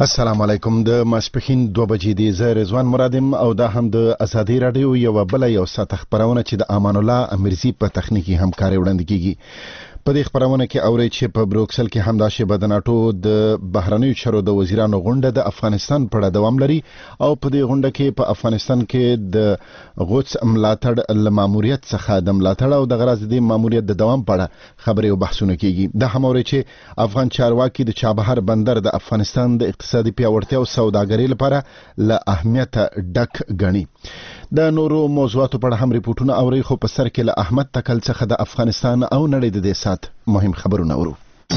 السلام علیکم د ماسپخین 2 بجې دی زه رضوان مرادم او دا هم د ازادي رادیو یو ساعت خبرونه چې د امان الله امرزي په تخنیکی همکاري وړاندې کیږي. په دې خبرونه کې اوري چې په بروکسل کې هم د شبه د ناتو د بهرنیو چارو د وزیرانو غونډه د افغانستان په اړه دوام لري او په دې غونډه کې په افغانستان کې د غوڅ ملاتړ له ماموریت څخه د ملاتړ او د غرض د ماموریت د دوام په اړه خبرې او بحثونه کیږي. د هم اوري چې افغان چارواکي د چابهار بندر د افغانستان د اقتصادي پیاوړتیا او سوداګرۍ لپاره له اهمیت ډک غني. د نورو موضوعاتو په اړه هم ریپورتونه اوري خو په سر کې له احمد تکل څخه د افغانستان او نړۍ د دې سات مهم خبرونه اورو.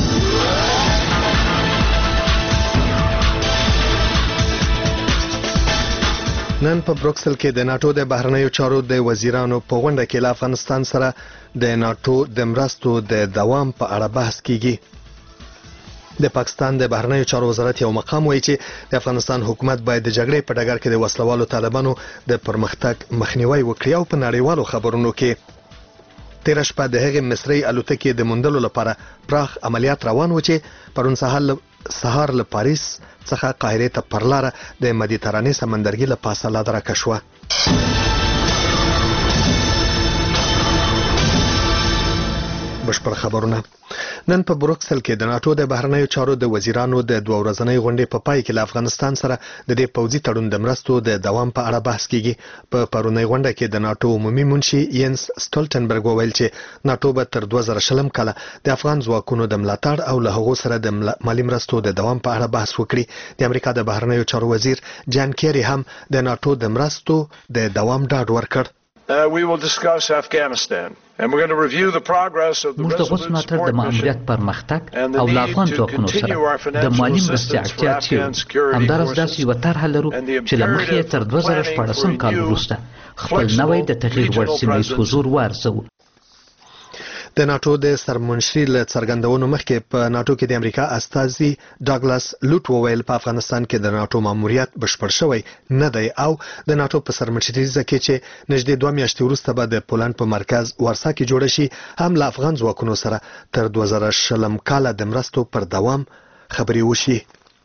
نن په بروکسل کې د ناتو د بهرنیو چارو د وزیرانو په غونډه کې له افغانستان سره د ناتو د مرستو د دوام په اړه بحث کیږي. د پاکستان د بهرنیو چارو وزارت یو مقام وایي چې د افغانستان حکومت باید د جګړې په ډګر کې د وسلوالو طالبانو د پرمختګ مخنیوي وکړي او په نړیوالو خبرونو کې تیر شپه د هغې مصري الوتکې د موندلو لپاره پراخ عملیات روان و چې پرون سهار له پاریس څخه قاهرې ته پر لاره د مدیترانې سمندرګي له پاسه لادرکه شوه. بشپړ خبرونه. نن په بروکسل کې د ناتو د بهرنیو چارو د وزیرانو د 2 ورځنۍ غونډې په پای کې له افغانستان سره د دې پوځي تړون د مرستو د دوام په اړه بحث کیږي. په پرونی غونډه کې د ناتو عمومي منشي ینس سټولټنبرګ وویل چې ناتو به تر 2020 کال د افغان ځواکونو د ملاتړ او له هغو سره د مالی مرستو د دوام په اړه بحث وکړي. د امریکا د بهرنیو چارو وزیر جان کیری هم د ناتو د مرستو د دوام ډاډ ورکړ. We will discuss Afghanistan and we're going to review the progress of the resolute support mission and the need to continue our financial assistance for Afghan security forces and the imperative for planning for a new, flexible, regional presence. د ناتو د سرمنشي له څرګندونو مخکې په ناتو کې د امریکا استازي ډاګلاس لوټ وویل په افغانستان کې د ناتو ماموریت بشپړ شوی نه دی او د ناتو په سرمنشریزه کې چې نږدې 2 میاشتې وروسته به د پولند په مرکز ورسا کې جوړ شي هم له افغان ځواکونو سره تر 2020 کال د مرستو پر دوام خبري وشي.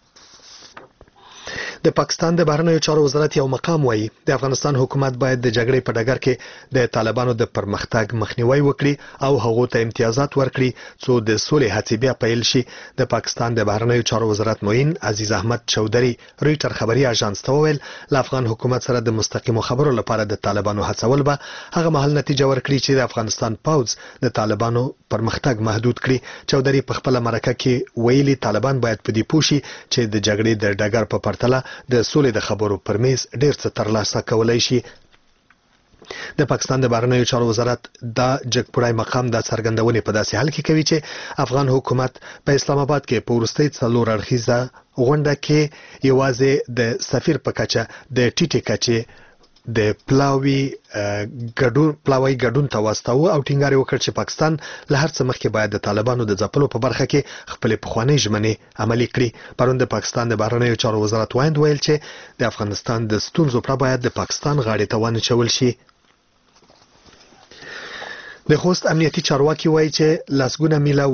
د پاکستان د بهرنیو چارو وزارت یو مقام وایي د افغانستان حکومت باید د جګړې په ډګر کې د طالبانو د پرمختګ مخنیوي وکړي او هغو ته امتیازات ورکړي څو د سولې هڅې بیا پیل شي. د پاکستان د بهرنیو چارو وزارت معین عزیز احمد چودري رويټر خبري اژانس ته وویل له افغان حکومت سره د مستقیمو خبرو لپاره د طالبانو هڅول به هغه مهال نتیجه ورکړي چې د افغانستان پوځ د طالبانو پرمختګ محدود کړي. چودري په خپل مرکه کې ویلي طالبان باید په دې پوه شي چې د جګړې د ډګر په پرتله د سولې د خبرو پر میز ډیر څه ترلاسه کولای شي. د پاکستان د بهرنیو چارو وزارت دا جګپړای مقام د څرګندونې په داسې حال کې کوي چې افغان حکومت په اسلام آباد کې په وروستۍ 4 اړخیزه غونډه کې یوازې د سفیر په کچه د ټیټې کچې د پلاوی ګډون ته واستاوه او ټینګار وکړ چې پاکستان له هر څه مخکې باید د طالبانو د ځپلو په برخه کې خپل پخوانی ژمنې عملي کړي. پرون د پاکستان د بهرنیو چارو وزارت ویل چې د افغانستان د ستونزو پر باید د پاکستان غاړې ته ونچول شي. د خوست امنیتي چارواکي وایي چې لسګونه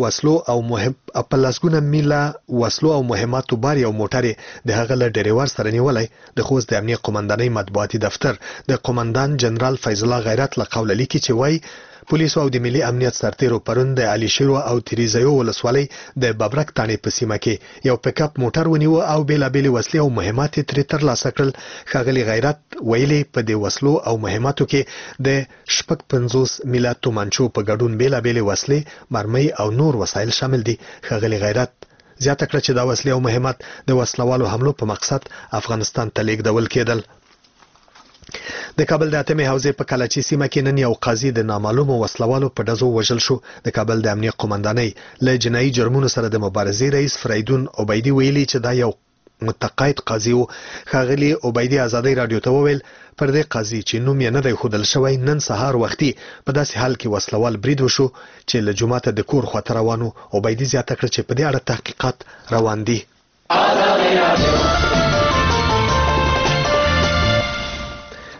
میله وسلو او مهماتو بار یو موټر د هغه له ډریور سره نیولای. د خوست د امنیت قومندانۍ مطبوعاتي دفتر د قومندان جنرال فیض الله غیرت له قوله لیکي چې وایي پولیسو او د ملي امنیت سرتیرو پرون د علي شیرو او تریزایو ولسوالۍ د ببرک تانې په سیمه کې یو پک اپ موټر ونیو او بیلابېلې وسلې او مهمات ترې ترلاسه کړل. ښاغلي غیرت ویلي په دې وسلو او مهماتو کې د 50 میله تومانچو په ګډون بیلابېلې وسلې، مرمۍ او نور وسایل شامل دي. ښاغلي غیرت زیاته کړه چې دا وسلې او مهمات د وسلوالو حملو په مقصد افغانستان ته لیږدول کېدل. د کابل د اتمې حوزې په کلاچي سیمه کې نن یو قاضي د نامعلومو وسلوالو په ډزو وژل شو. د کابل د امنیت قومندانۍ له جنایي جرمونو سره د مبارزې رئیس فریدون عبیدي ویلي چې دا یو متقاعد قاضي و. ښاغلي عبیدي ازادۍ راډیو ته وویل پر دې قاضي چې نوم یې نه دی ښودل شوی نن سهار وختي په داسې حال کې وسلوال برید وشو چې له جوماته د کور خواته روان و. عبیدي زیاته کړه چې په دې اړه تحقیقات روان دي.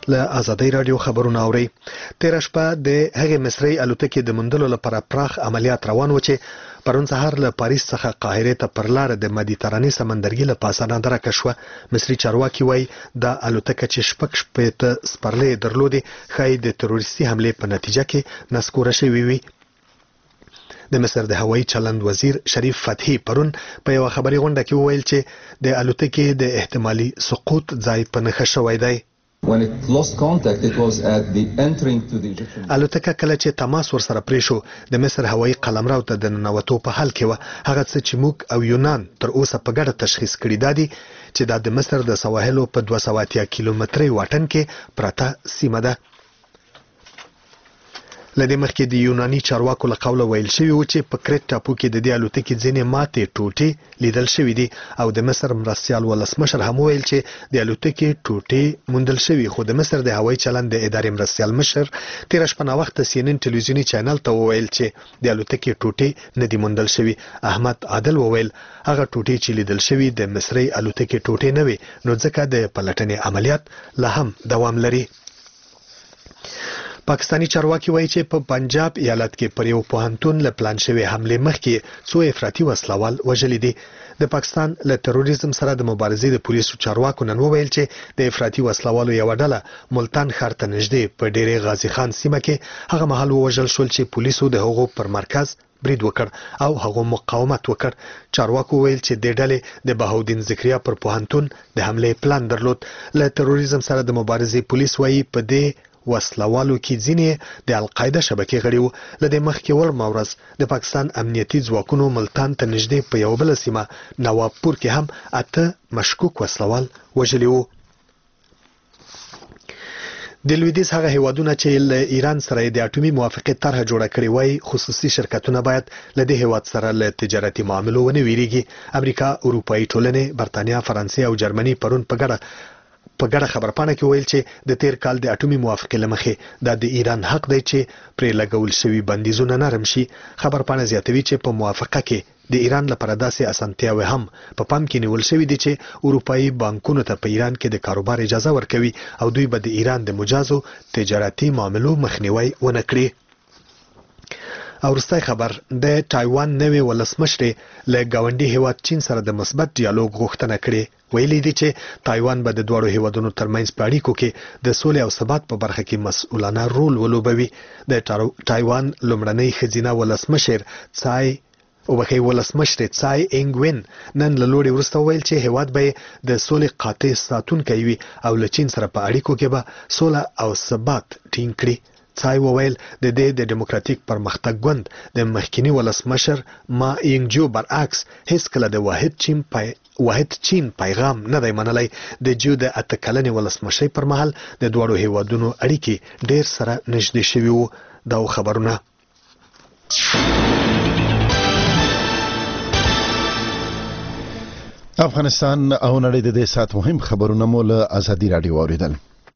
له ازادي رادیو خبرونه اوري. تیر شپه د هغې مصري الوتکې د موندلو لپاره پراخ عملیات روان و چې پرون سهار له پاریس څخه قاهره ته پر لار د مدیترانې سمندرګي له پاسه نادره شوه. مصري چارواکي وایي دا الوتکه چې شپږ سپرلۍ درلودې ښایي د تروریستي حملې په نتیجه کې نسکوره شوې وي. د مصر د هوایي چلند وزیر شریف فتحي پرون په یو خبري غونډه کې وویل چې د الوتکې د احتمالي سقوط ځای په نښه شوی دی. الوتکه کله چې تماس ورسره پرې شو د مصر هوایي قلمرو ته د ننوتو په حال کې و. هغه څه چې موږ او یونان تر اوسه په ګډه تشخیص کړي دي چې دا د مصر د سواحلو په 280 کیلومتري واټن کې پرته سیمه ده. لدې مخکې د یوناني چارواکو له قوله ویل شوی و چې په کریت ټاپو کې د دې الوتکې ځینې ماتې ټوټې لیدل شوي دي او د مصر مرستیال ولسمشر هم ویل چې د الوتکې ټوټې موندل شوي، خو د مصر د هوایي چلند د ادارې مرستیال مشر تېره شپه ناوخته CNN ټلویزیوني چینل ته وویل چې د الوتکې ټوټې نه دي موندل شوي. احمد عادل وویل هغه ټوټې چې لیدل شوي د مصري الوتکې ټوټې نه وي، نو ځکه د پلټنې عملیات لا هم دوام لري. پاکستانی چارواکي وایي چې په پنجاب ایالت کې پر یو پوهنتون له پلان شوی حمله مخکې څو افراطي وسلوال وژلي دي. د پاکستان له تروریزم سره د مبارزې د پولیسو چارواکو نن وویل چې د افراطي وسلوالو یو ډله ملتان ښار ته نږدې په ډېرې غازي خان سیمه کې هغه مهال ووژل شول چې پولیسو د هغو پر مرکز برید وکړ او هغه مقاومت وکړ. چارواکو ویل چې د ډلې د بهاودین ذکریا پر پوهنتون د حمله پلان درلود. له تروریزم سره د مبارزې پولیس وایي په دې وسلوالو کې ځینې د القاعده شبکې غړي وو. له دې مخکې ورمه ورځ د پاکستان امنیتي ځواکونو ملتان ته نږدې په یو بله سیمه نوابپور کې هم 8 مشکوک وسلوال وژلي وو. د لویدیځ هغه هیوادونه چې له ایران سره د اټومي موافقې طرحه جوړه کړې وای خصوصي شرکتونه باید له دې هیواد سره له تجارتي معاملو ونه ویریږي. امریکا، اروپایي ټولنې، برتانیا، فرانسې او جرمني پرون په ګډه خبرپاڼه کې ویل چې د تیر کال د اټومي موافقې لمخې دا د ایران حق دی چې پرې لګول شوي بندیزونه نرم شي. خبرپاڼه زیاتوي چې په موافقه کې د ایران لپاره داسې اسانتیاوې هم په پام کې نیول شوي دي چې اروپایي بانکونو ته په ایران کې د کاروبار اجازه ورکوي او دوی به د ایران د مجازو تجارتي معاملو مخنیوي ونه کړي. او وروستی خبر د تایوان نوې ولسمشرې له ګاونډي هیواد چین سره د مثبت ډیالوګ غوښتنه کړې. ویلي دي چې تایوان به د دواړو هیوادونو ترمنځ په اړیکو کې د سولې او ثبات په برخه کې مسؤلانه رول ولوبوي. د تایوان لومړنۍ ښځینه ولسمشرې څای اینګ وین نن له لوړې وروسته وویل چې هیواد به د سولې قاطع ساتونکی وي او له چین سره په اړیکو کې به سوله او ثبات ټینګ کړي. څای وویل د دې د ډیموکراتیک پرمختګ ګوند د مخکینی ولسمشر ما اینګجو برعکس هیڅ کله د واحد چین پیغام نه دی منلی. د جو د 8 کلنې ولسمشۍ پر مهال د دواړو هیوادونو اړیکې ډیر سره نږدې شوي وو. دا خبرونه افغانستان او نړۍ د دې سات مهم خبرونه مو له ازادي رادیو اوریدل.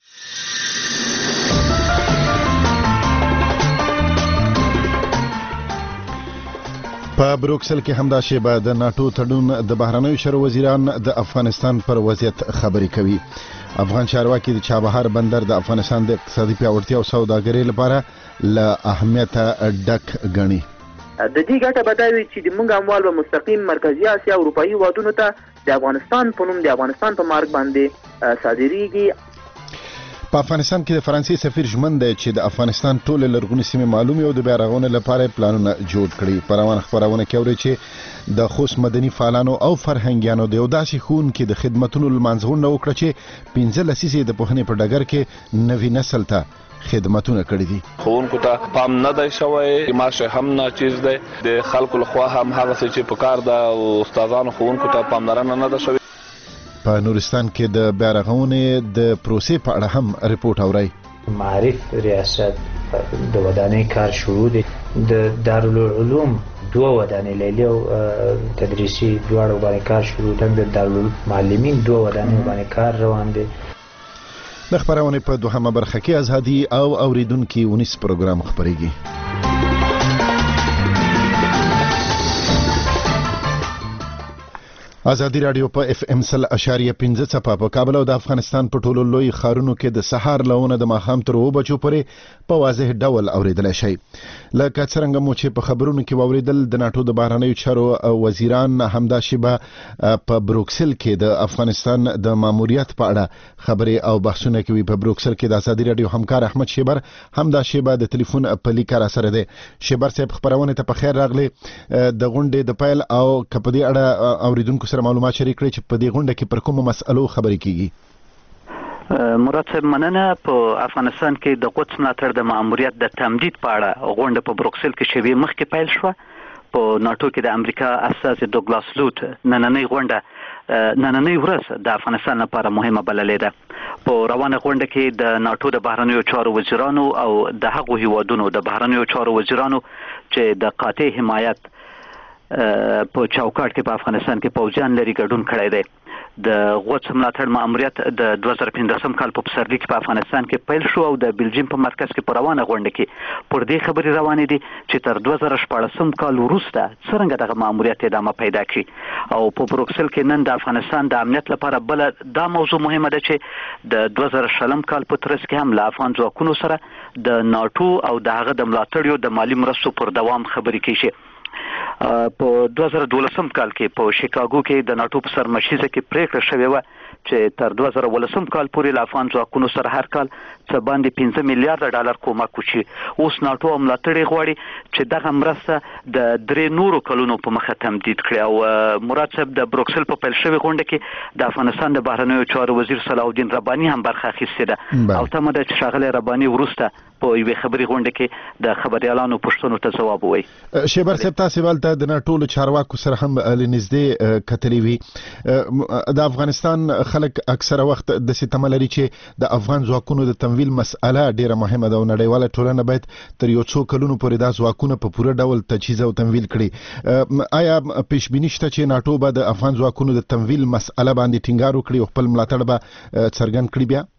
په بروکسل کې همدا شیبه د ناتو تړون د بهرنیو چارو وزیران د افغانستان پر وضعیت خبرې کوي. افغان چارواکي د چابهار بندر د افغانستان د اقتصادي پیاوړتیا او سوداګرۍ لپاره له اهمیت ډک ګڼي. د دې ګټه به دا وي چې د موږ اموال به مستقیم مرکزی اسیا او اروپایي هیوادونو ته د افغانستان په نوم د افغانستان په مارک باندې صادریږي. په افغانستان کې د فرانسې سفیر ژمن دی چې د افغانستان ټول لرغونې سیمې معلومې او د بیا رغونې لپاره پلانونه جوړ کړي. په روانه خبرونه کې اوري چې د خوست مدني فعالانو او فرهنګیانو د یو داسې ښوونکي د خدمتونو لمانځغونډه وکړه چې 15 لسیزې د پوهنې په ډګر کې نوي نسل ته خدمتونه کړي دي. ښوونکو ته پام نه دی شوی، معاش هم ناچیز دی، د خلکو لخوا هم هغه څه چې په کار ده او استادانو ښوونکو ته پاملرنه نه ده شوې. په نورستان کې د بیا رغونې د پروسې په اړه هم ریپورت اوري. معرف ریاست د ودانۍ کار شروع دی. د دارالعلوم 2 ودانۍ لیلي او تدریسي دواړو باندې کار شروع دی. د دارالعلوم معلمین 2 ودانۍ باندې کار روان دی. د خبرونه په دوهمه برخه کې ازادي او اوریدونکو ونیس پروګرام خبريږي. ازادي رادیو په اف ام 100.5 صفه په کابل او د افغانستان په ټولو لوی ښارونو کې د سهار لونه د ماښام تر 2 بجو پورې په واضح ډول اوریدل شي. لکه څنګه مو چې په خبرونو کې واوریدل د ناتو د بهرنیو چارو وزیران همدا شیبه په بروکسل کې د افغانستان د ماموریت په اړه خبرې او بحثونه کوي. په بروکسل کې د ازادي رادیو همکار احمد شیبر همدا شیبه د ټلیفون په لیکه را سره دی. شیبر صاحب خبرونه ته په خیر راغلی. د غونډې د پیل او کپدي اړه اوریدونکو سره معلومات شریک کړئ چې په دې غونډه کې پر کومو مسألو خبرې کیږي. مراد صاحب مننه. په افغانستان کې د قدس ملاتړ د ماموریت د تمدید په اړه غونډه په بروکسل کې شوې مخکې پیل شوه. په ناتو کې د امریکا استازي دوګلاس لوت نننۍ ورځ د افغانستان لپاره مهمه بللې ده. په روانه غونډه کې د ناتو د بهرنیو چارو وزیرانو او د هغو هیوادونو د بهرنیو چارو وزیرانو چې د قاطع حمایت په چوکاټ کې په افغانستان کې پوځیان لري ګډون کړی دی. د قدس ملاتړ ماموریت د 2015 کال په پسرلي کې په افغانستان کې پیل شو او د بلجیم په مرکز کې په روانه غونډه کې پر دې خبرې روانې دي چې تر 2014 کال وروسته څرنګه دغه ماموریت ادامه پیدا کړي. او په بروکسل کې نن د افغانستان د امنیت لپاره بل دا موضوع مهمه ده چې د 2020 کال په ترڅ کې هم له افغان ځواکونو سره د ناتو او د هغه د ملاتړیو د مالی مرستو پر دوام خبرې کیږي. په 2012 کال کې په شیکاګو کې د ناتو په سرمشیزه کې پریکړه شوې و چې تر 2018 کال پورې له افغان ځواکونو سره هر کال څه باندې 15 میلیارډ ډالر کومک وشي. اوس ناتو ملاتړي غواړي چې دغه مرسته د 3 نورو کلونو په مخه تمدید کړي. او مراد صاحب د بروکسل په پیل شوې غونډه کې د افغانستان د بهرنیو چارو وزیر صلاح الدین رباني هم برخه اخیستې ده. او تمه ده چې شاغله رباني ورسته په یوې خبري غونډه کې د خبريالانو پوښتنو ته ځواب وایي. شیبر صاحب تاسو ولته د ناتو چارواکو سره هم لنږدې کتلې وي. د افغانستان خلک اکثره وخت د ستملري چې د افغان ځواکونو د تمویل مسأله ډیره مهمه ده او نړیواله ټولنه باید تر یو څو کلونو پورې د ځواکونو په پوره ډول تجهیز او تمویل کړي. آیا پیشبینی شته چې ناتو به د افغان ځواکونو د تمویل مسأله باندې ټینګار وکړي او خپل ملاتړ به څرګند کړي؟ بیا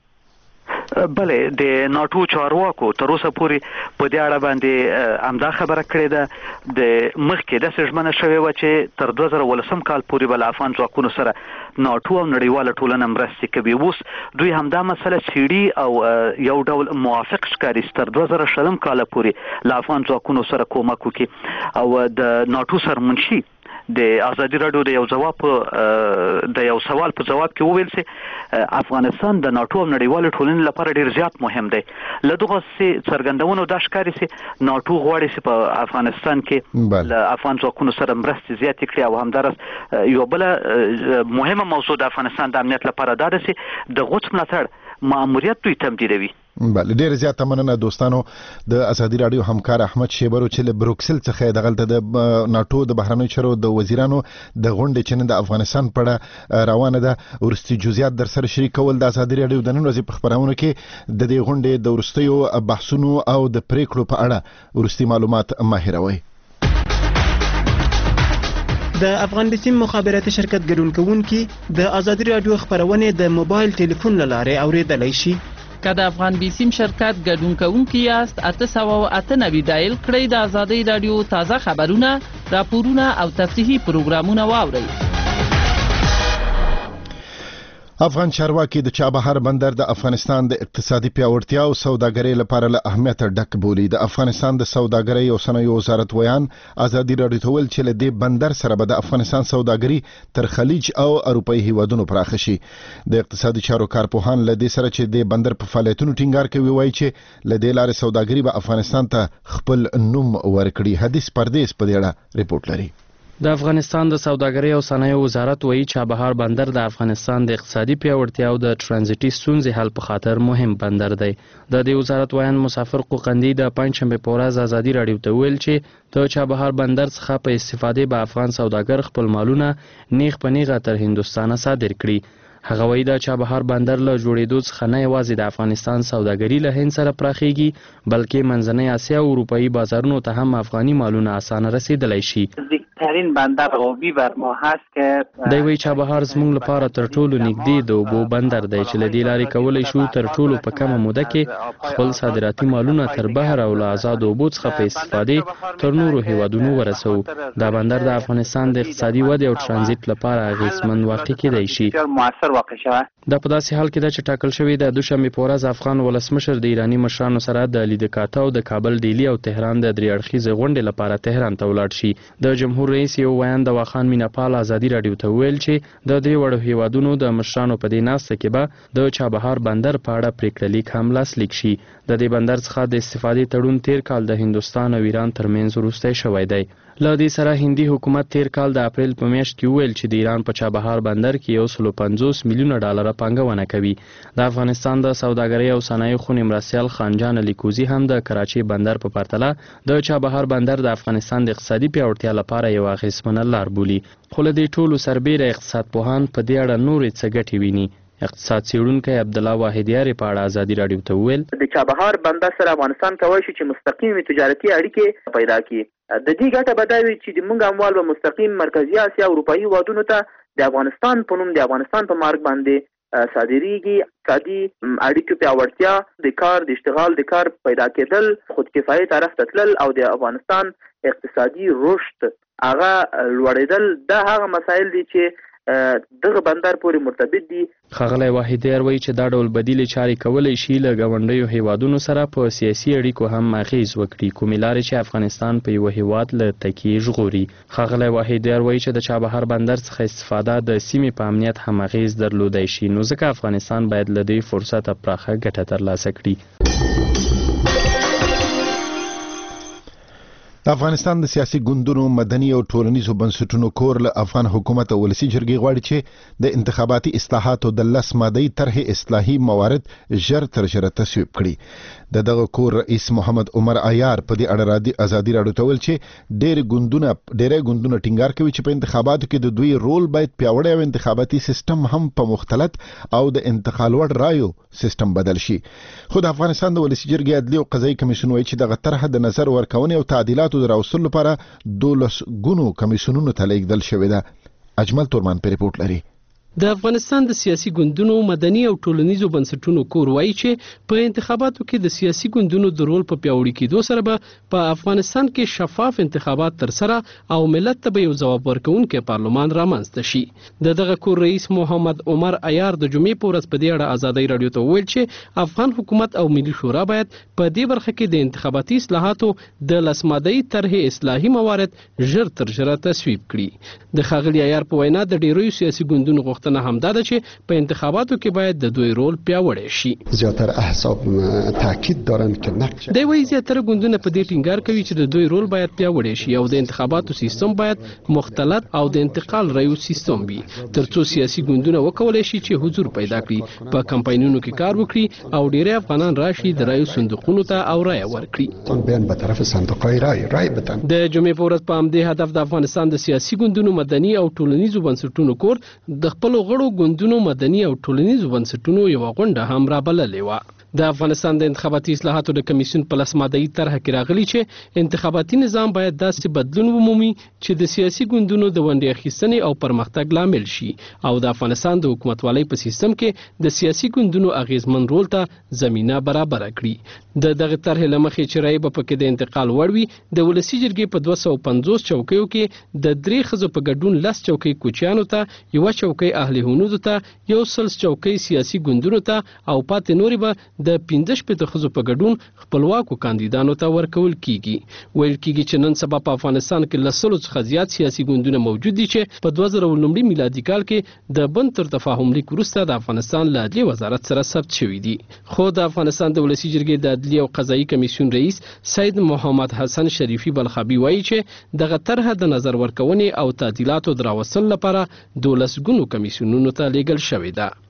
بله د ناتو چارواکو تر اوسه پورې په دې اړه باندې همدا خبره کړې ده. د مخکې د سجمنه شوې و چې تر 2018 کال پورې بل افغان ځواکونو سره ناتو او نړیواله ټولنه مرستې کوي. اوس دوی همدا مسله څېړي او یو ډول موافق ښکاري تر 2020 کال پورې له افغان ځواکونو سره کومک وکړي. او د ناتو سرمنشي د ازادي رادیو د یو سوال په جواب کې وویل چې افغانستان د ناتو او نړیوال ټولنې لپاره ډیر زیات مهم دی. له دغه څرګندونو د ښکاری چې ناتو غواړي چې په افغانستان کې له افغان ځواکونو سره مرستې زیاتې کړي. او همدارس یو بل مهمه موضوع د افغانستان د امنیت لپاره دا ده چې د قدس ملاتړ ماموریت دوی تمدیدوي. بله ډیر زیاته مننه دوستانو. د ازادي رادیو همکار احمد شیبر چې له بروکسل څخه دغلته د ناتو د بهرنیو چارو د وزیرانو د غونډې چې نن د افغانستان په اړه روانه ده ورستي جزئیات در سره شریکول د ازادي رادیو د نن ورځې په خبرونه کې د دې غونډې د ورستیو بحثونو او د پریکړو په اړه ورستي معلومات ماهروي. د افغان بیسیم مخابراتي شرکت ګډون کوونکي د ازادي رادیو خبرونه د موبایل ټلیفون لاره اوریدلای شي. که د افغان بیسیم شرکت ګډون کوونکي یاست 898 ډایل کړئ د ازادي رادیو تازه خبرونه، راپورونه او تفریحي پروګرامونه واورئ. افغان چارواکي د چابهار بندر د افغانستان د اقتصادي پیاوړتیا او سوداګرۍ لپاره له اهمیت ډک بولي. د افغانستان د سوداګرۍ او صنایعو وزارت ویان ازادي رادیو ته ویل چې له دې بندر سره به د افغانستان سوداګري تر خلیج او اروپایي هیوادونو پراخه شي. د اقتصادي چارو کارپوهان له دې سره چې د بندر په فعالیتونو ټینګار کوي وایي چې له دې لارې سوداګري به افغانستان ته خپل نوم ورکړي. حدیث پردیس په دې اړه ریپورت لري. د افغانستان د سوداګرۍ او صنایعو وزارت وایي چابهار بندر د افغانستان د اقتصادي پیاوړتیا او د ترانزیټي ستونزې حل په خاطر مهم بندر دی. د دې وزارت ویان مسافر قوقندي د پنځشنبه په ورځ ازادي رادیو ته ویل چې د چابهار بندر څخه په استفادې به افغان سوداګر خپل مالونه نیغ په نیغه تر هندوستانه صادر کړي. هغه وایي د چابهار بندر له جوړېدو څخه نه یوازې د افغانستان سوداګري له هند سره پراخیږي بلکې منځنۍ اسیا او اروپایي بازارونو ته هم افغاني مالونه اسانه رسیدلی شي. ترین بندر آبی بر ما هست که دوی چابهار زموږ لپاره تر ټولو نږدې د اوبو بندر دی چې له دې لارې کولی شو تر ټولو په کمه موده کې خپل صادراتي مالونه تر بهر او له آزادو اوبو څخه په استفادې تر نورو هیوادونو ورسوو. دا بندر د افغانستان د اقتصادي ودې او ترانزیت لپاره اغیزمن واقع کېدی شي. دا په داسې حال کې ده چې ټاکل شوی د دوشنبې په ورځ افغان ولسمشر د ایراني مشرانو سره د لیدکاته او د کابل ډیلی او تهران د درې اړخیزې غونډې لپاره تهران ته ولاړ شي. د جمهور رئیس یو ویان د واخان میناپال ازادي راډیو ته ویل چې د دې وړو هیوادونو د مشرانو په دې ناسته کې به د چابهار بندر په اړه پریکړه لیک هم لاسلیک شي. د دې بندر څخه د استفادې تړون تیر کال د هندوستان او ایران ترمنځ وروستی شوی دی. له دې سره هندي حکومت تیر کال د اپریل په میاشت کې ویل چې د ایران په چابهار بندر کې 150 میلیونه ډالر پانګونه کوي. د افغانستان د سوداګرۍ او صنایعو خونې مرستیال خانجان الیکوزي هم د کراچي بندر په پرتله د چابهار بندر د افغانستان د اقتصادي پیاوړتیا لپاره یو اغیزمنه لار بولي. خو له دې ټولو سربیره اقتصاد پوهان په دې اړه نورې څه ګټې ویني. اقتصاد څېړونکی عبدالله واحدیاري په اړه ازادي راډیو ته وویل د چابهار بندر سره افغانستان کولی شي چې مستقیمې تجارتي اړیکې پیدا کړي. د دې ګټه به دا وي چې موږ اموال به مستقیم مرکزي اسیا او اروپایي هیوادونو ته د افغانستان په نوم د افغانستان په مارک باندې صادریږي. اقتصادي اړیکو پیاوړتیا، د کار د اشتغال د کار پیدا کېدل، خودکفایي طرف ته تلل او د افغانستان اقتصادي رشد هغه لوړېدل، دا هغه مسایل دي چې دغه بندر پورې مرتبط دي. ښاغلی واحدیار وایي چې دا ډول بدیلې چارې کولی شي له ګاونډیو هیوادونو سره په سیاسي اړیکو هم اغیز وکړي، کومې لارې چې افغانستان په یوه هیواد له تکیې ژغوري. ښاغلی واحدیار وایي چې د چابهار بندر څخه استفاده د سیمې په امنیت هم اغیز درلودی شي، نو ځکه افغانستان باید له دې فرصته پراخه ګټه ترلاسه کړي. د افغانستان د سیاسي ګوندونو مدني او ټولنیزو بنسټونو کور له افغان حکومت او ولسي جرګې غواړي چې د انتخاباتي اصلاحاتو د 10 ماده‌ای طرحې اصلاحي موارد ژر تر ژره تصویب کړي. دغه کور رئیس محمد عمر عیار په دې اړه ازادي راډیو ته ویل چې ډېر ګوندونه ټینګار کوي چې په انتخاباتو کې د دوی رول باید پیاوړی او انتخاباتي سیستم هم په مختلط او د انتقال وړ رایو سیستم بدل شي. خو د افغانستان د ولسي جرګې عدلي او قضایي کمیسیون وایي چې دغه طرح د نظر ورکونې او تعدیلاتو د راوستلو لپاره 12 ګونو کمیسیونونو ته لیږدل شوې ده. اجمل تورمان په رپورټ لري. د افغانستان د سیاسي ګوندونو مدني او ټولنیزو بنسټونو کور وایي چې په انتخاباتو کې د سیاسي ګوندونو د رول په پیاوړي کېدو سره به په افغانستان کې شفاف انتخابات ترسره او ملت ته به یو ځواب ورکوونکی پارلمان رامنځته شي. دغه کور رئیس محمد عمر عیار د جمعې په ورځ په دې اړه ازادي راډیو ته وویل چې افغان حکومت او ملي شورا باید په دې برخه کې د انتخاباتي اصلاحاتو د 10 ماده‌ای طرحې اصلاحي موارد ژر تر ژره تصویب کړي. د ښاغلي عیار په وینا د ډیرو سیاسي ګوندونو غوښتنه همدا ده چې په انتخاباتو کې باید د دوی رول پیاوړی شي. زیاتره احزاب تاکید دارن که نقش دی وایي زیاتره ګوندونه په دې ټینګار کوي چې د دوی رول باید پیاوړی شي او د انتخاباتو سیستم باید مختلط او د انتقال رایو سیستم وي ترڅو سیاسي ګوندونه وکولای شي چې حضور پیدا کړي، په کمپاینونو کې کار وکړي او ډیری افغانان راشي د رایو صندوقونو ته او رای ورکړي. بیان به طرف صندوقای رای بدن. د جمعې په ورځ په همدې هدف د افغانستان د سیاسي ګوندونو مدني او ټولنیزو بنسټونو کور د خپل غړو ګوندونو مدني او ټولنیزو بنسټونو یو غونډه هم رابللې وه. د افغانستان د انتخاباتي اصلاحاتو د کمیسیون په 10 ماده‌ای طرح کې راغلي چې انتخاباتي نظام باید داسې بدلون ومومي چې د سیاسي ګوندونو د ونډې اخیستنې او پرمختګ لامل شي او د افغانستان د حکومتوالۍ په سیستم کې د سیاسي ګوندونو اغیزمن رول ته زمینه برابر کړي. دغه طرح له مخې چې رای به پکې د انتقال وړ وي، د ولسي جرګې په 250 چوکیو کې د 3 ښځو په ګډون 10 چوکۍ کوچیانو ته، 1 چوکۍ اهل هنود ته، 1 چوکۍ سیاسي ګوندونو ته او پاتې نورې به د 15 ښځو په ګډون خپلواکو کاندیدانو ته ورکول کیږي. ویل کیږي چې نن سبا په افغانستان کې له 100 څخه زیات سیاسي ګوندونه موجود دي چې په 2019 میلادي کال کې د بن تر تفاهم لیک وروسته د افغانستان له عدلي وزارت سره ثبت شوي دي. خو د افغانستان د ولسي جرګې د عدلي او قضایي کمیسیون رئیس سید محمد حسن شریفي بلخابي وایي چې دغه طرح د نظر ورکونې او تعدیلاتو د راوستلو لپاره 12 ګونو کمیسیونونو ته لیږل شوې ده.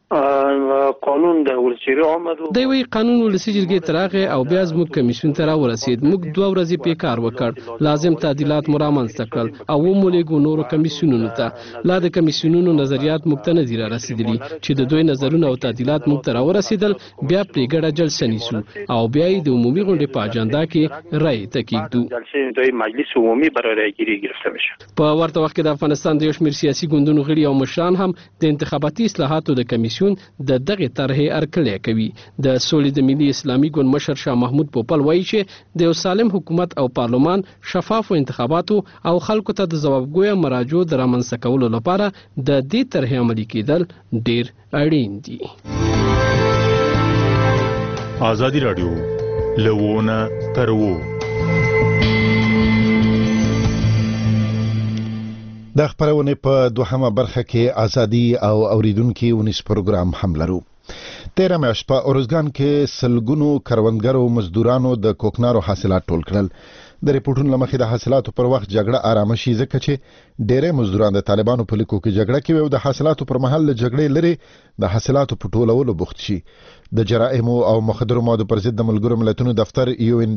قانون د ولسي آمد دی وی قانون ولسي جرګې ته راغی او بیا زموږ کمیسیون ته راورسید. موږ 2 ورځې په کار وکړ، لازم تعدیلات مو رامنځته کړل او ومولېږو نورو کمیسیونونو ته. لا د کمیسیونونو نظریات موږ ته نه دي رارسېدلي چې د دوی نظرونه او تعدیلات موږ ته راورسېدل، بیا پرې ګډه جلسه نیسو او بیا یې د عمومي غونډې په اجنډا کې رایې ته کېږدو. جلسه مجلس عمومی برای رایگیری گرفته میشه. په ورته وخت کې د افغانستان د یو شمېر سیاسي ګوندونو غړي او مشران هم د انتخاباتي اصلاحاتو د کمیسیون د دغه طرحې ارکلې کوي. د سولې د ملي اسلامي ګوند مشر شاه محمود پوپل وایي چې د یو سالم حکومت او پارلمان شفافو انتخاباتو او خلکو ته د ځوابګویه مراجعو د رامنځته کولو لپاره د دې طرحې عملي کېدل ډېر اړین دي. ازادي راډیو لوونه ترو د خبرونه په دوهمه برخه کې ازادي او اوریدونکو ونیس پروګرام هم لرو. 13 میاشت په اورزګان کې سلګونو کروندګرو مزدورانو د کوکنارو حاصلات ټول کړل. د ریپورتونو لمخې د حاصلاتو پر وخت جګړه آرامه شي ځکه چې ډېر مزدوران د طالبانو په لیکو کې جګړه کوي او د حاصلاتو پر مهال له جګړې لري د حاصلاتو په ټولولو بوخت شي. د جرائم او مخدرو موادو پر ضد د ملګرو ملتونو دفتر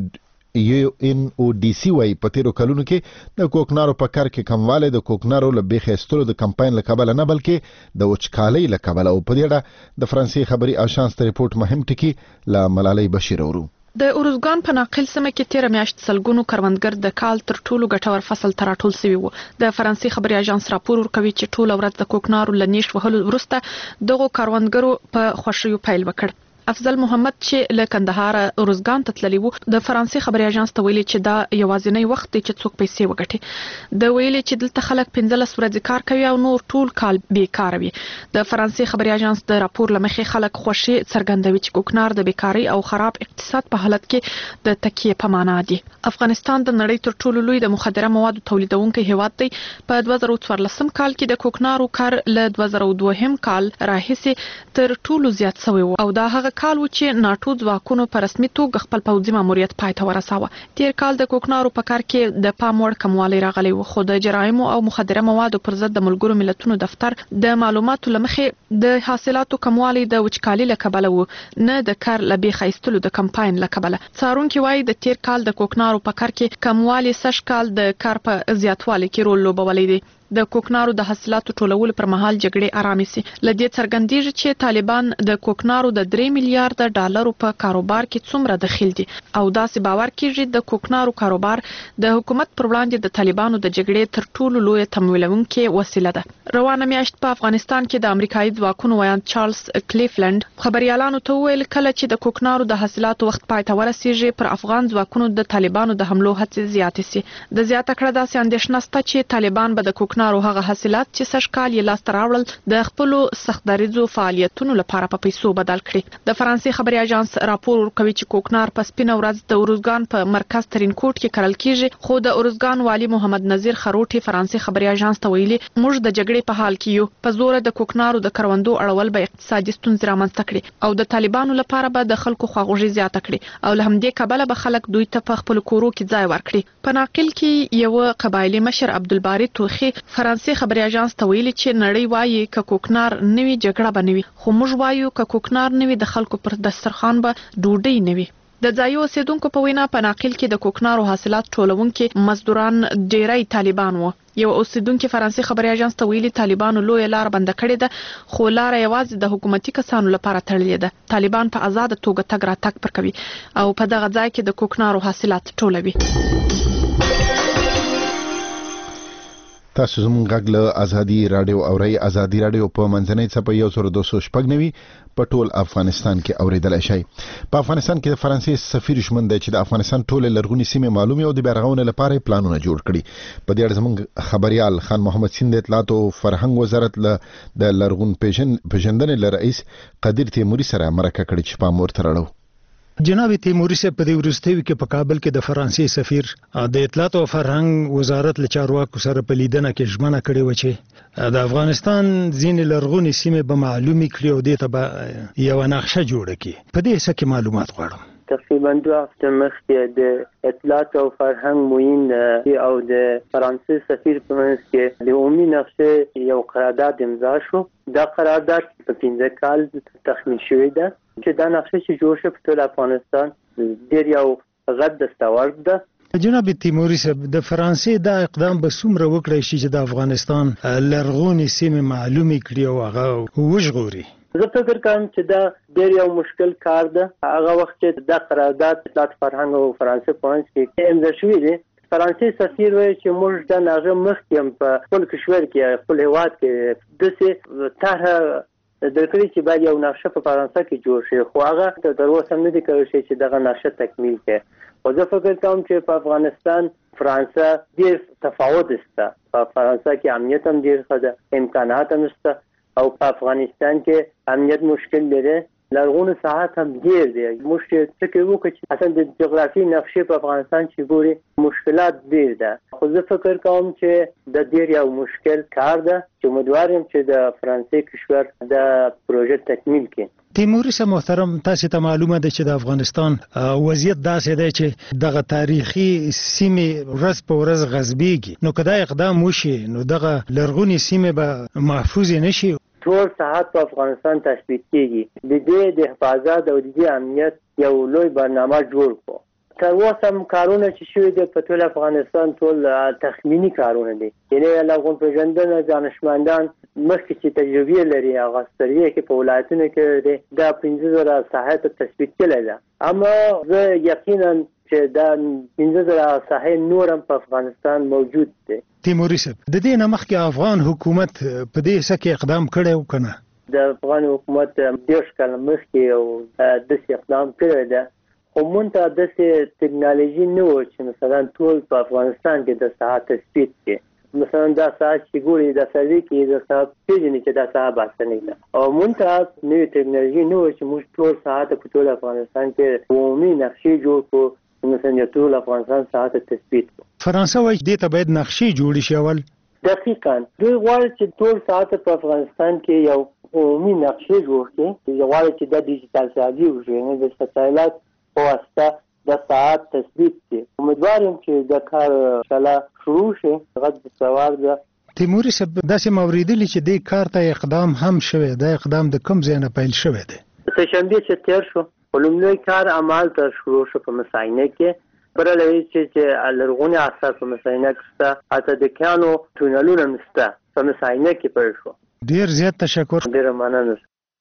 UNODC وايي په تیرو کلونو کې د کوکنارو په کار کې کمواله د کوکنارو له بیخ استلو د کمپاین له کبله نه بلکې د وچکالۍ له کبله او په دې اړه د فرانسې خبري اژانس ته ریپورت مهم ټکی له ملالۍ بشیر اورو. د اورزګان په ناقل سیمه کې 13 میاشت سلګونو کروندګر د کال تر ټولو ګټور فصل تر ټول سوي وو. د فرانسې خبري اژانس راپور ورکوي چې ټول ورځ د کوکنارو لنیش وهلو وروسته دغه کروندګرو په خوشیو پیل وکړ. افضل محمد چې له کندهار اورزګان ته تللی وو د فرانسې خبري اژانس ته ویلي چې دا یوازینی وخت دی چې څوک پیسې وګټي. د ویلي چې دلته خلک 15 ورځې کار کوي او نور ټول کال بیکاره وي. د فرانسې خبري اژانس د راپور لمخې خلک خوشي څرګندوي چې کوکنار د بیکاری او خراب اقتصاد په حالت کې د تکیه په معنا دي. افغانستان د نړۍ تر ټولو لوی د مخدره موادو تولیدونکي هیواد دی. په 2014 کال کې د کوکنارو کار له 2002 کال راهیسې تر ټولو زیات شوی او دا هغه کال و چې ناتو ځواکونو په رسمي توګه خپل پوځي ماموریت پای ته ورساوه. تیر کال د کوکنارو په کار کې د پام وړ کموالی راغلی و، خو د جرایم او مخدره موادو پر ضد د ملګرو ملتونو دفتر د معلوماتو لمخې د حاصلاتو کموالی د وچکالۍ له کبله و، نه د کار له بیخ ایستلو د کمپاین له کبله. څارونکي وایي د تیر کال د کوکنارو په کار کې کموالی سږ کال د کار په زیاتوالي کې رول لوبولی دی. د کوکنارو د حاصلاتو ټولولو پر مهال جګړې آرامي سي. لدې څرګندېږي چې طالبان د کوکنارو د 3 میلیارډ ډالرو په کاروبار کې څومره دخیل دي او داسې باور کیږي د کوکنارو کاروبار د حکومت پر وړاندې د طالبانو د جګړې تر ټولو لوی تمویلونکې وسیله ده. روانه میاشت په افغانستان کې د امریکایي ځواکونو ویان چارلز کلیفلند خبريالانو ته ویل کله چې د کوکنارو د حاصلاتو وخت پای ته ورسیږي پر افغان ځواکونو د طالبانو د حملو هڅې زیاتې سي. د زیاته کړه داسې اندېښنه شته چې طالبان به د کوکنارو هغه حاصلات چې سږ کال یې لاسته راوړل د خپلو سختدریزو فعالیتونو لپاره په پیسو بدل کړي. د فرانسې خبري اژانس راپور ورکوي چې کوکنار په سپینه ورځ د اورزګان په مرکز ترینکوټ کې کرل کیږي، خو د اورزګان والی محمد نذیر خروټي فرانسې خبري اژانس ته ویلي موږ د جګړې په حال کې یو، په زور د کوکنارو د کروندو اړول به اقتصادي ستونزې رامنځته کړي او د طالبانو لپاره به د خلکو خواغوږي زیاته کړي او له همدې کبله به خلک دوی ته په خپل کورو کې ځای ورکړي. په ناقل کې یو قبایلی مشر عبدالباری توخی فرانسې خبري اژانس ته ویلي چې نړۍ وایي ک کوکنار نوي جګړه بنوي، خو موږ وایو ک کوکنار نوي د خلکو پر دسترخوان به ډوډۍ نوي. د ځایي اوسیدونکو په وینا په ناقل کې د کوکنارو حاصلات ټولونکي مزدوران ډیری طالبان وو. یو اوسیدونکو فرانسې خبري اژانس ته ویلي طالبانو لوی لار بند کړې ده، خو لار یوازې د حکومتي کسانو لپاره تړلې ده. طالبان په آزاد توګه تګ راتګ پر کوي او په دغه ځای کې د کوکنارو حاصلات ټولوي. تاسو زموږ غږ له ازادي رادیو اوري. ازادي رادیو په منځنۍ څپه 1296 په ټول افغانستان کې اوریدل شي. په افغانستان کې د فرانسې سفیر شمن دی چې د افغانستان ټول لرغونی سیمې معلومي او د بیرغونې لپاره پلانونه جوړ کړي. په دې اړه زموږ خبريال خان محمد سیند اطلاعات او فرهنګ وزارت د لرغون پیژندنې رئیس قدیر تیموري سره مرکه کړې چې په امور ترړو. جناب تیموري صاحب په دې وروستیو کې په کابل کې د فرانسې سفیر د اطلاعات او فرهنګ وزارت له چارواکو سره په لیدنه کې ژمنه کړې و چې د افغانستان ځینې لرغونې سیمې به معلومي کړي او دې ته به یو نقشه جوړه کړي. په دې څه کې معلومات غواړم. تقریبا 2 هفته مخکې د اطلاعات او فرهنګ معین او د فرانسې سفیر په منځ کې د عمومي نقشې یو قرارداد امضا شو. دا قرارداد په 15 کال تخمین شوی ده چې دا نقشه چې جوړ شو په ټول افغانستان ډېر یو غټ دستاورد ده. جناب تیموري صاحب د فرانسې دا اقدام به څومره وکړی شي چې د افغانستان لرغونې سیمې معلومې کړي او هغه وژغوري؟ زه فکر کوم چې دا ډېر یو مشکل کار ده. هغه وخت چې دا قرارداد اطلاعات فرهنګ او فرانسې په منځ کې امضا شوی دی، فرانسې سفیر وایي چې موږ د هغه مخکې هم په خپل کشور کې خپل هېواد کې داسې طرحه درکړې چې باید یو نقشه په فرانسه کې جوړ شي، خو هغه تر اوسه هم نه دي کولی چې دغه نقشه تکمیل کړي. خو زه فکر کوم چې په افغانستان فرانسه ډېر تفاوت شته. په فرانسه کې امنیت هم ډېر ښه ده، امکانات هم شته، او په افغانستان کې امنیت مشکل لري، لرغونو ساحات هم ډېر دي. موږ چې فکر وکړو چې اصلا د جغرافي نقشې په افغانستان چې ګوري مشکلات ډېر ده، خو زه فکر کوم چې د ډېر یو مشکل کار ده چې امیدوار یم چې د فرانسې کشور د پروژې تکمیل کړي. تیموري صاحب محترم، تاسو ته معلومه ده چې د افغانستان وضعیت داسې دی چې دغه تاریخي سیمې ورځ په ورځ غصبېږي، نو که دا اقدام وشي نو دغه لرغونې سیمې به محفوظ نشي. ټول ساحات په افغانستان تثبیت کیږي. د دې د حفاظت او د دې امنیت یو لوی برنامه جوړ کړو. تر اوسه هم کارونه چې شوي دي په ټول افغانستان ټول تخمینی کارونه دي، یعنې لرغون پېژندنه دانشمندان مخکې چې تجربې لري هغه سروې کې په ولایتونو کې دي دا 15,000 ساحه ته تثبیت کړي ده. اما زه یقینا چې دا 15,000 ساحه نور هم په افغانستان موجود دي. تیموري صاحب، د دې نه مخکې افغان حکومت په دې سکه اقدام کړی و کنه؟ د افغان حکومت 10 کال مخکې یو داسې اقدام کړی ده، خو مونږ ته داسې ټکنالوژي نه و چې مثلا ټول په افغانستان کې د ساحه تثبیت کړي. مثلا دا ساحه چې ګوري د سروې کې د ساحه پیژني چې دا ساحه باسنۍ ده، او مونږ ته نوې ټکنالوژي نه و چې موږ ټول ساحه ته په ټول افغانستان کې عمومي نقشې جوړ کړو، مثلا ټول افغانستان ساحه ته تثبیت کړو. فرانسه وایي دې ته باید نقشې جوړې شي. اول دقیقاً دوی غواړي چې ټول ساحه په افغانستان کې یو عمومي نقشې جوړ کړي، غواړي چې د ډیجیټل سازي وشي، نه د سټلایټ په واسطه د ساعت تثبیت کړي. امیدوار یم چې د کار انشاءالله شروع شي. غږ سوال ده. تیموري صاحب، داسې موریدلی چې دې کار ته اقدام هم شوی، دا اقدام د کوم ځای نه پیل شوی دی؟ سهشنبې چې تیر شو لومړی کار عمل ته شروع شو په مساینه کې، برلوي چې لرغوني آثار په مساینه کې شته، حتی د کانو تونلونه نشته، په مساینه کې پیل شو. ډیر زیات تشکر. ډیره مننه.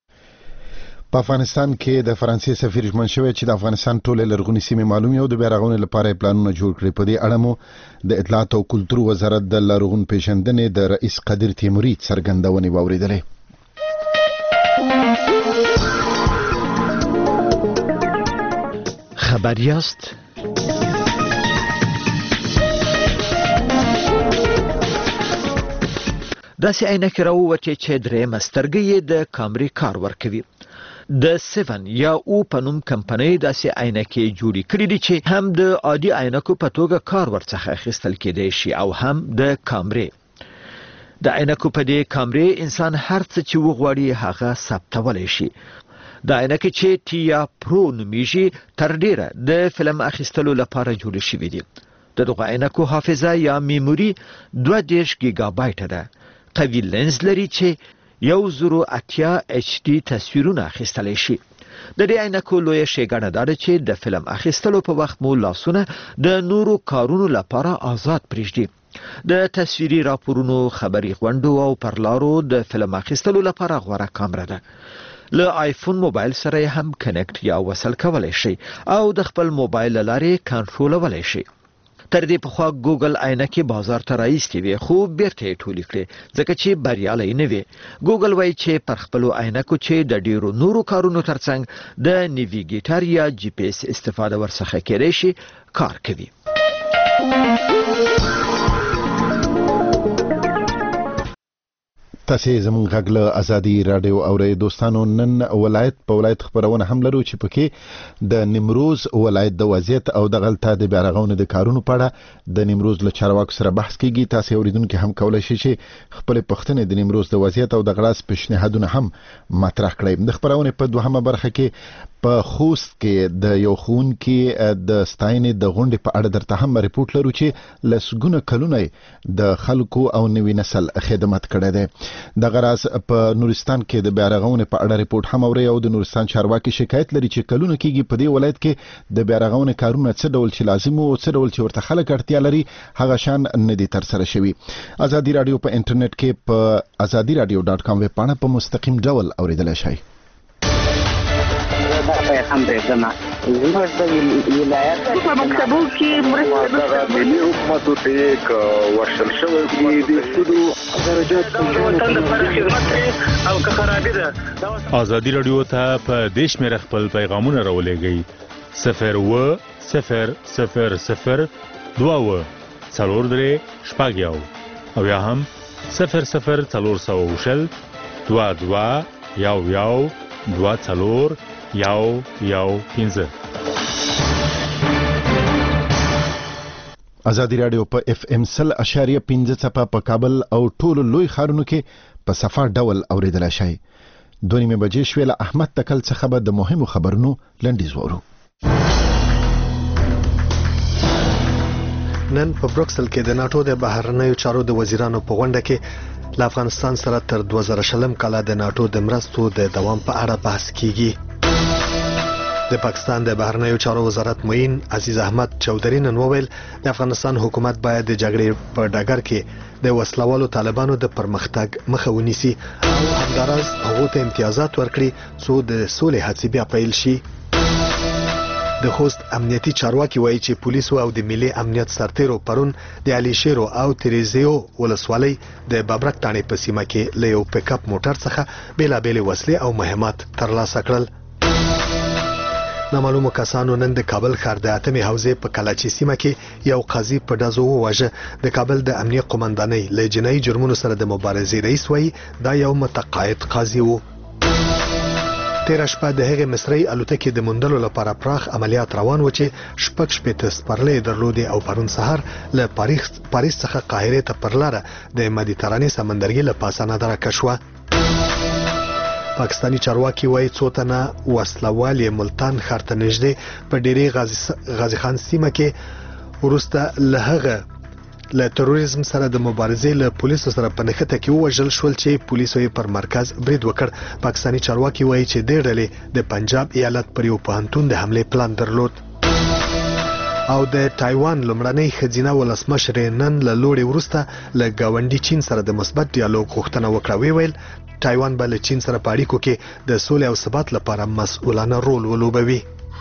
په افغانستان کې د فرانسې سفیر ژمن شوی چې د افغانستان ټول لرغونی سیمې معلومي او د بیا رغونې لپاره پلانونه جوړ کړي. په دې اړه مو د اطلاعات او کلتور وزارت د لرغون پیژندنې د رئیس قادر تیموري څرګندونې واوریدلې. خبر یاست؟ داسې عینکې راووتې چې درېیمه سترګه یې د کامرې کار ورکوي. د 7 یا او په نوم کمپنۍ داسې عینکې جوړې کړې دي چې هم د عادي عینکو په توګه کار ورڅخه اخیستل کېدی شي او هم د کامرې. د عینکو په دې کامرې انسان هر څه چې وغواړي هغه ثبتولی شي. د عینکې چې TIA Pro نومیږي تر ډیره د فلم اخیستلو لپاره جوړې شوي دي. د دغه عینکو حافظه یا میموري 32 ګیګابایټه ده. قوي لنز لري چې 1080 HD تصویرونه اخیستلی شي. د دې عینکو لویه ښېګڼه دا ده چې د فلم اخیستلو په وخت مو لاسونه د نورو کارونو لپاره آزاد پرېږدي. د تصویري راپورونو، خبري غونډو او پرلارو د فلم اخیستلو لپاره غوره کامره ده. له آیفون موبایل سره هم کنیکټ یا وصل کولی شي او د خپل موبایل له لارې کنټرولولی شي. تر دې پخوا ګوګل عینکې بازار ته راایستې وې، خو بیرته یې ټولې کړې ځکه چې بریالی نه وې. ګوګل وایي چې پر خپلو عینکو چې د ډیرو نورو کارونو ترڅنګ د نیویګیټر یا GPS استفاده ورڅخه کېدی شي کار کوي. تاسو زموږ غږ له ازادي رادیو اورئ. دوستانو، نن ولایت په ولایت خبرونه هم لرو چې پکې د نیمروز ولایت د وضعیت او د غلطه د بیا رغونې د کارونو په اړه د نیمروز له چارواکو سره بحث کیږي. تاسو اوریدونکو هم کولای شئ چې خپل پښتنې د نیمروز د وضعیت او د غلاس پیشنهادونه هم مطرح کړئ. د خبرونه په دوهمه برخه کې په خوست کې د یو ښوونکي د ستاینې د غونډې په اړه درته هم ریپورت لرو چې لسګونه کلونه د خلکو او نوي نسل خدمت کړی دی دغه راز په نورستان کې د بیارغونې په اړه ریپورت هم اوري او د نورستان چارواکي شکایت لري چې کلونه کېږي په دې ولایت کې د بیارغونې کارونه څه ډول چې لازم او څه ډول چې ورته خلک اړتیا لري هغه شان نه دي ترسره شوي. ازادي رادیو په انټرنیټ کې په azadiradio.com ویب پاڼه په مستقیم ډول اوریدلای شئ. هم دې زموږ د ولایت په مکتبو کې مرسته ملي حکومت ته یک ورشل شوی دی سودو درجات وطن لپاره خدمت او که خرابې ده. ازادي رادیو ته په دیش مې خپل پیغامونه راولېږئ 01000 2 څلور درې شپږ یو او یا هم 00400 22 یو 2 څلور یو 15. ازادي رادیو په FM 100.5 څپه په کابل او ټولو لوی ښارونو کې په صفا ډول اوریدلای شئ. 2:30 بجې شوې له احمد تکل څخه به د مهمو خبرونو لنډیز وورو. نن په بروکسل کې د ناتو د بهرنیو چارو د وزیرانو په غونډه کې له افغانستان سره تر 2020 کال د ناتو د مرستو د دوام په اړه بحث کیږي. د پاکستان د بهرنیو چارو وزارت معین عزیز احمد چودھری نن وویل د افغانستان حکومت باید د جګړې په ډګر کې د وسلوالو طالبانو د پرمختګ مخه ونیسي او همداراز هغه ته امتیازات ورکړي څو د سولې هڅې بیا پیل شي. د خوست امنیتي چارواکي وایي چې پولیسو او د ملي امنیت سرتیرو پرون د علي شیرو او تریزیو ولسوالۍ د بابرک تانې په سیمه کې له یو پیک اپ موټر څخه بیلابېلې وسلې او مهمات ترلاسه کړل. نامعلومو کسانو نن د کابل ښار د اتمې حوزې په کلاچي سیمه کې یو قاضي په ډزو وواژه. د کابل د امنیه قومندانۍ له جنایي جرمونو سره د مبارزې رئیس وایي دا یو متقاعد قاضي و. تیر شپه د هغې مصري الوتکې د موندلو لپاره پراخ عملیات روان و چې شپږ شپېته سپرلۍ درلودې او پرون سهار له پاریس څخه قاهرې ته پر لاره د مدیترانې سمندرګي له پاسه نادرکه شوه. پاکستانی چارواکي وایي څو تنه وسلوال یې ملتان ښار ته نږدې په ډیرې غازي خان سیمه کې وروسته له هغه له تروریزم سره د مبارزې له پولیسو سره په نښته کې ووژل شول چې پولیسو یې پر مرکز برید وکړ. پاکستانی چارواکي وایي چې دې ډلې د پنجاب ایالت پر یو پوهنتون د حملې پلان درلود. او د تایوان لومړنۍ ښځینه ولسمشرې نن له لوړې وروسته له ګاونډي چین سره د مثبت ډیالوګ غوښتنه وکړه. ویل تایوان به له چین سره په اړیکو کې د سولې او ثبات لپاره مسؤلانه رول ولوبوي.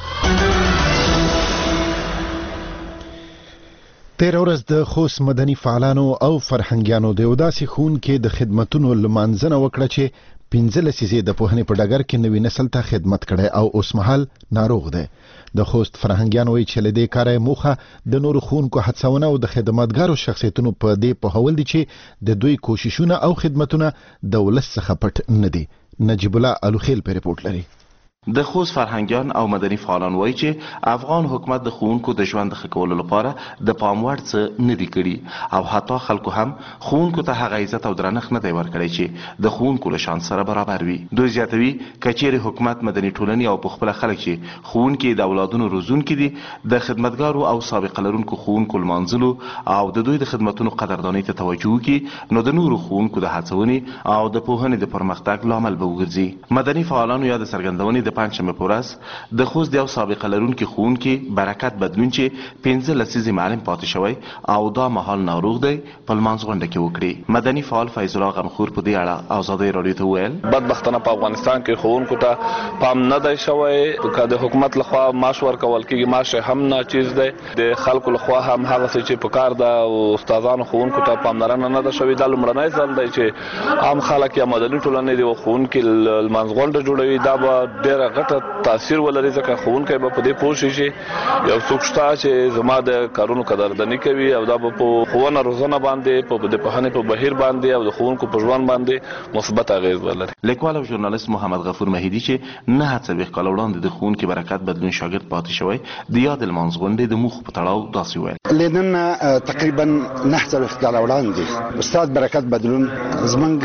تیر ورځ د خوست مدني فعالانو او فرهنګیانو د یو داسې ښوونکي د خدمتونو لمانځنه وکړه چې 15 لسیزې د پوهنې په ډګر کې نوي نسل ته خدمت کړي او اوس مهال ناروغ دی. د خوست فرهنګیان وایي چې له دې کاره موخه د نورو ښوونکو هڅونه او د خدمتګارو شخصیتونو په دې پوهول دي چې د دوی کوششونه او خدمتونه د ولس څخه پټ نه دي. نجیب الله الوخیل په ریپورت لري. د خوست فرهنګیان او مدني فعالان وایي چې افغان حکومت د ښوونکو د ژوند ښه کولو لپاره د پام وړ څه نه دي کړي او حتی خلکو هم ښوونکو ته هغه عزت او درنښت نه دی ورکړی چې د ښوونکو له شان سره برابر وي. دوی زیاتوي که چیرې حکومت مدني ټولنې او پخپله خلک چې ښوونکي د اولادونو روزونکي دي د خدمتګارو او سابقه لرونکو ښوونکو لمانځلو او د دوی د خدمتونو قدردانۍ ته توجه وکړي نو د نورو ښوونکو د هڅونې او د پوهنې د پرمختګ لامل به وګرځي. مدني فعالانو یا د څرګندونې د پنجشنبه په ورځ د خوست د یو سابقه لرونکي ښوونکي برکت بدلون چې 15 لسیزې معلم پاتې شوی او دا مهال ناروغ دی په لمانځ غونډه کې وکړي. مدني فعال فیض الله غمخور په دې اړه ازادي رادیو ته وویل بدبختانه په افغانستان کې ښوونکو ته پام نه دی شوی. که د حکومت لخوا معاش ورکول کېږي معاش هم ناچیز دی. د خلکو لخوا هم هغه څه چې په کار ده او استادانو ښوونکو ته پاملرنه نه ده شوې. دا لومړنی ځل دی چې عام خلک یا مدني ټولنې د ښوونکي لمانځ غونډه جوړوي. دا به ډېره غټه تاثیر ولري ځکه ښوونکی به په دې پوه شي چې یو څوک شته چې زما د کارونو قدرداني کوي او دا به په ښوونه روزنه باندې په د پوهنې په بهیر باندې او د ښوونکو په ژوند باندې مثبت اغېز ولري. لیکوال او ژورنالیست محمد غفور مهیدي چې 9 کال وړاندې د ښوونکي برکت بدلون شاګرد پاتې شوی د یاد لمانځ غونډې د موخو په تړاو داسې ویل. لنن تقریبا 9 کال وړاندې استاد برکت بدلون زمنګ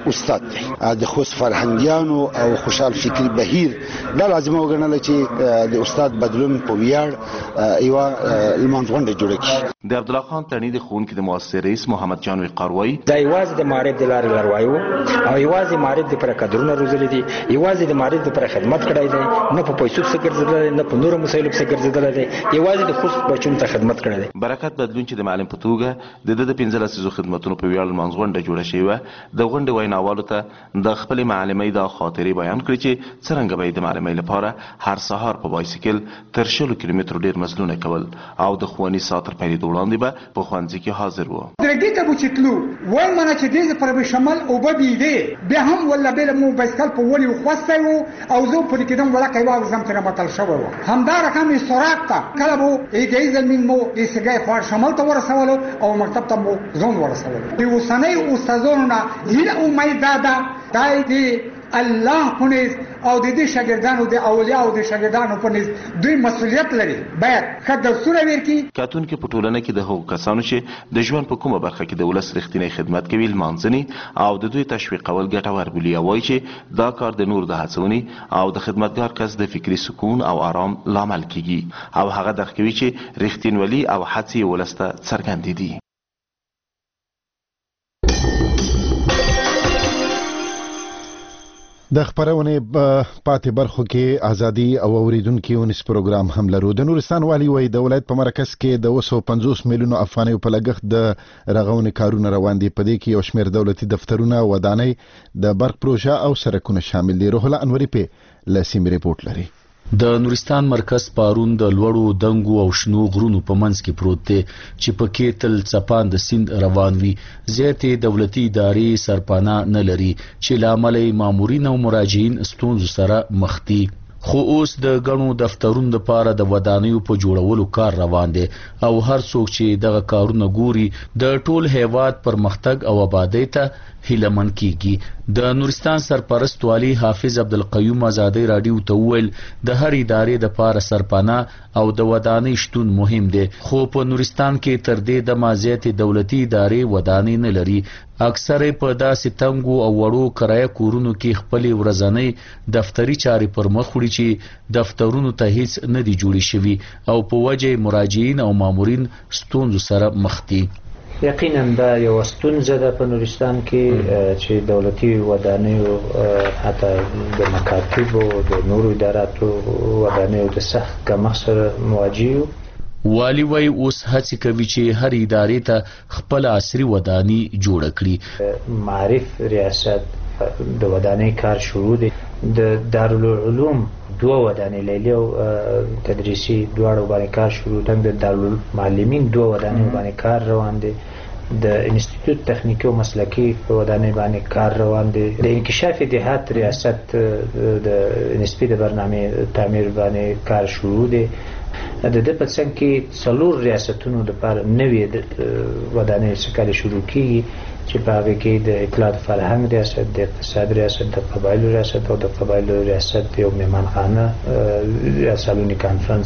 استاد دی د خوست فرهنګیانو او خوشحال فکری بهیر دا لازم وګڼل چې د استاد بدلون په ویاړ یو لمانځغونډه جوړه کړي. د عبد الله خان تڼي د ښوونکي د مؤسسې رئیس محمد جان وقاروي دا یوازې د معارف د لارې لارواي او یوازې معارف د پر قدرونه روزلي دي، یوازې د معارف د پر خدمت کړای دی، نه په پیسو څخه ګرځیدل نه په نورو مسایلو څخه ګرځیدل دی، یوازې د خوست بچو ته خدمت کړای دی. برکت بدلون چې د معلم په توګه د 15 لسیزو خدماتونو په ویاړ لمانځغونډه جوړه شوې وه، د غونډې ویناوالو ته د خپل معلمۍ د خاطرې بیان کړې چې څرنګه به د معلمۍ لپاره هر سهار په بایسکل تر 100 کیلومترو ډیر مزلونه کول او د ښوونیز ساعت تر پیلېدو وړاندې به په ښوونځي کې حاضر وو. درګې ته به چې تلو وایي مانه چې دې پر به شمال اوبه بېدې بیا هم ولا بېله مو بایسکل په ونې وخوستی وو او زه پورې کېدم وړکی واوزم ترې متل شوی وو. همدا رقم یې سراغ ته کله به ایګهیز زلمین مو د سګۍ خوار شمال ته ورسولو او مکتب ته مو ځون ورسولو. د اوسنیو استادانو نه هیله امید دا ده دا د الله په نس او د دې شاګردانو د اولیاء او د شاګردانو په نس دوی مسؤلیت لري باید ښه درسونه ورکړي. کاتونکو په ټولنه کې د هغو کسانو چې د ژوند په کومه برخه کې د ولس رښتینی خدمت کوي لمانځنې او د دوی تشویقول ګټور بولي او وایي چې دا کار د نور د هڅونې او د خدمتګار کس د فکري سکون او آرام لامل کیږي او هغه درک کوي چې رښتینولي او هڅې ولس ته څرګندې دي. د خبرونه پاتې برخو کې ازادي او اوریدونکو ونس پروګرام هم لرو. د نورستان والی وای د ولایت په مرکز کې د 250 میلیونو افغانیو په لګښت د رغونې کارونه روان دي. په دې کې یو شمېر دولتي دفترونه، ودانۍ، د برق پروژه او سړکونه شامل دي. روح الله انوري په لسیم ریپورت لري. د نورستان مرکز پارون د لوړو دنګو او شنو غرونو په منځ کې پروت دی چې پکې تل څپان د سیند روان وي. زیاتې دولتي ادارې سرپانا نه لري چې لامل مامورین او مراجعین ستونزو سره مخ دي. خو اوس د غنو دفترونو لپاره د ودانیو په جوړولو کار روان دی او هر څوک چې دغه کارونه ګوري د ټول هیواد پرمختګ او آبادی ته هیلمن کیږي. د نورستان سرپرست والی حافظ عبدالقیوم آزادی رادیو ته ویل د هر ادارې د لپاره سرپانا او د ودانۍ شتون مهم دی، خو په نورستان کې تر دې د مازیاتې دولتي ادارې ودانۍ نه لري. اکثر په داسې تنګو او وړو کرایه کورونو کې خپل ورځنۍ دفتری چارې پر مخ وړي چې دفترونو ته هیڅ نه دی جوړی شوی او په وجه مراجعین او مامورین ستونزو سره مخ دي. یقینا دا یو ستونزه ده په نورستان کې چې دولتي ودانیو حتی د مکاتب او د نورو اداراتو ودانیو د سخت کمښت سره مواجه یو. والی وای اوس هڅه کوي چې هر ادارې ته خپل عصري وداني جوړ کړي. معارف ریاست د ودانۍ کار شروع دی. د دارالعلوم دوه ودانۍ لیلي او تدریسي دواړو باندې کار شروع دی. د دارالمعلمین دوه ودانۍ باندې کار روان دی. د انسټیټیوټ تخنیکی او مسلکي په ودانۍ باندې کار روان دی. د انکشاف دهات ریاست د نسبي د برنامه تعمیر باندې کار شروع دی. د دې په څنګ کې څلور ریاستونو لپاره نوې ودانۍ څخه شروع کیږي چې په هغه کې د اطلاعات فرهنګ ریاست، د اقتصاد ریاست، د قبایلو ریاست او د قبایلو ریاست یو مهمانخانه یا سالونی کانفرنس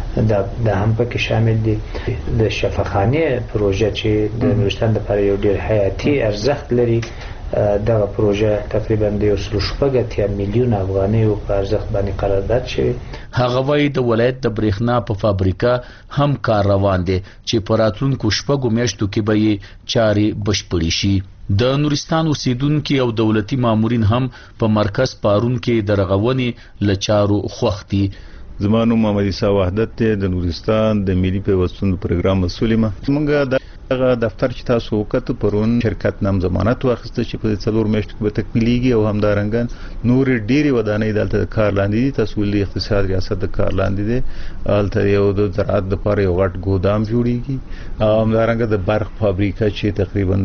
دا هم پکې شامل دي. د شفاخانه پروژه چې د نورستان لپاره یو ډیر حیاتي ارزښت لري، دغه پروژه تقریبا د 1.8 میلیون افغانۍ په ارزښت باندې قرارداد شوی. هغه وایي د ولایت د برېښنا په فابریکه هم کار روان دی چې په راتلونکو شپږو میاشتو کې به یې چارې بشپړې شي. د نورستان اوسیدونکي او دولتي مامورین هم په مرکز پارون کې د رغونې له چارو خوښ دي. زما نوم محمد عیسی وحدت دی، د نورستان د ملي پیوستون پروګرام مسؤل یم. موږ دغه دفتر چې تاسو وکړو پرون شرکت نام ضمانت واخیسته چې په 4 میاشتو کې به تکمیلېږي او همدارنګه نور ډېری ودانۍ دلته کار لاندې دي. تاسو ولې اقتصاد ریاست د کار لاندې دي، هلته یو د زراعت لپاره یو غټ ګودام جوړیږي او همدارنګه د برق فابریکه چې تقریبا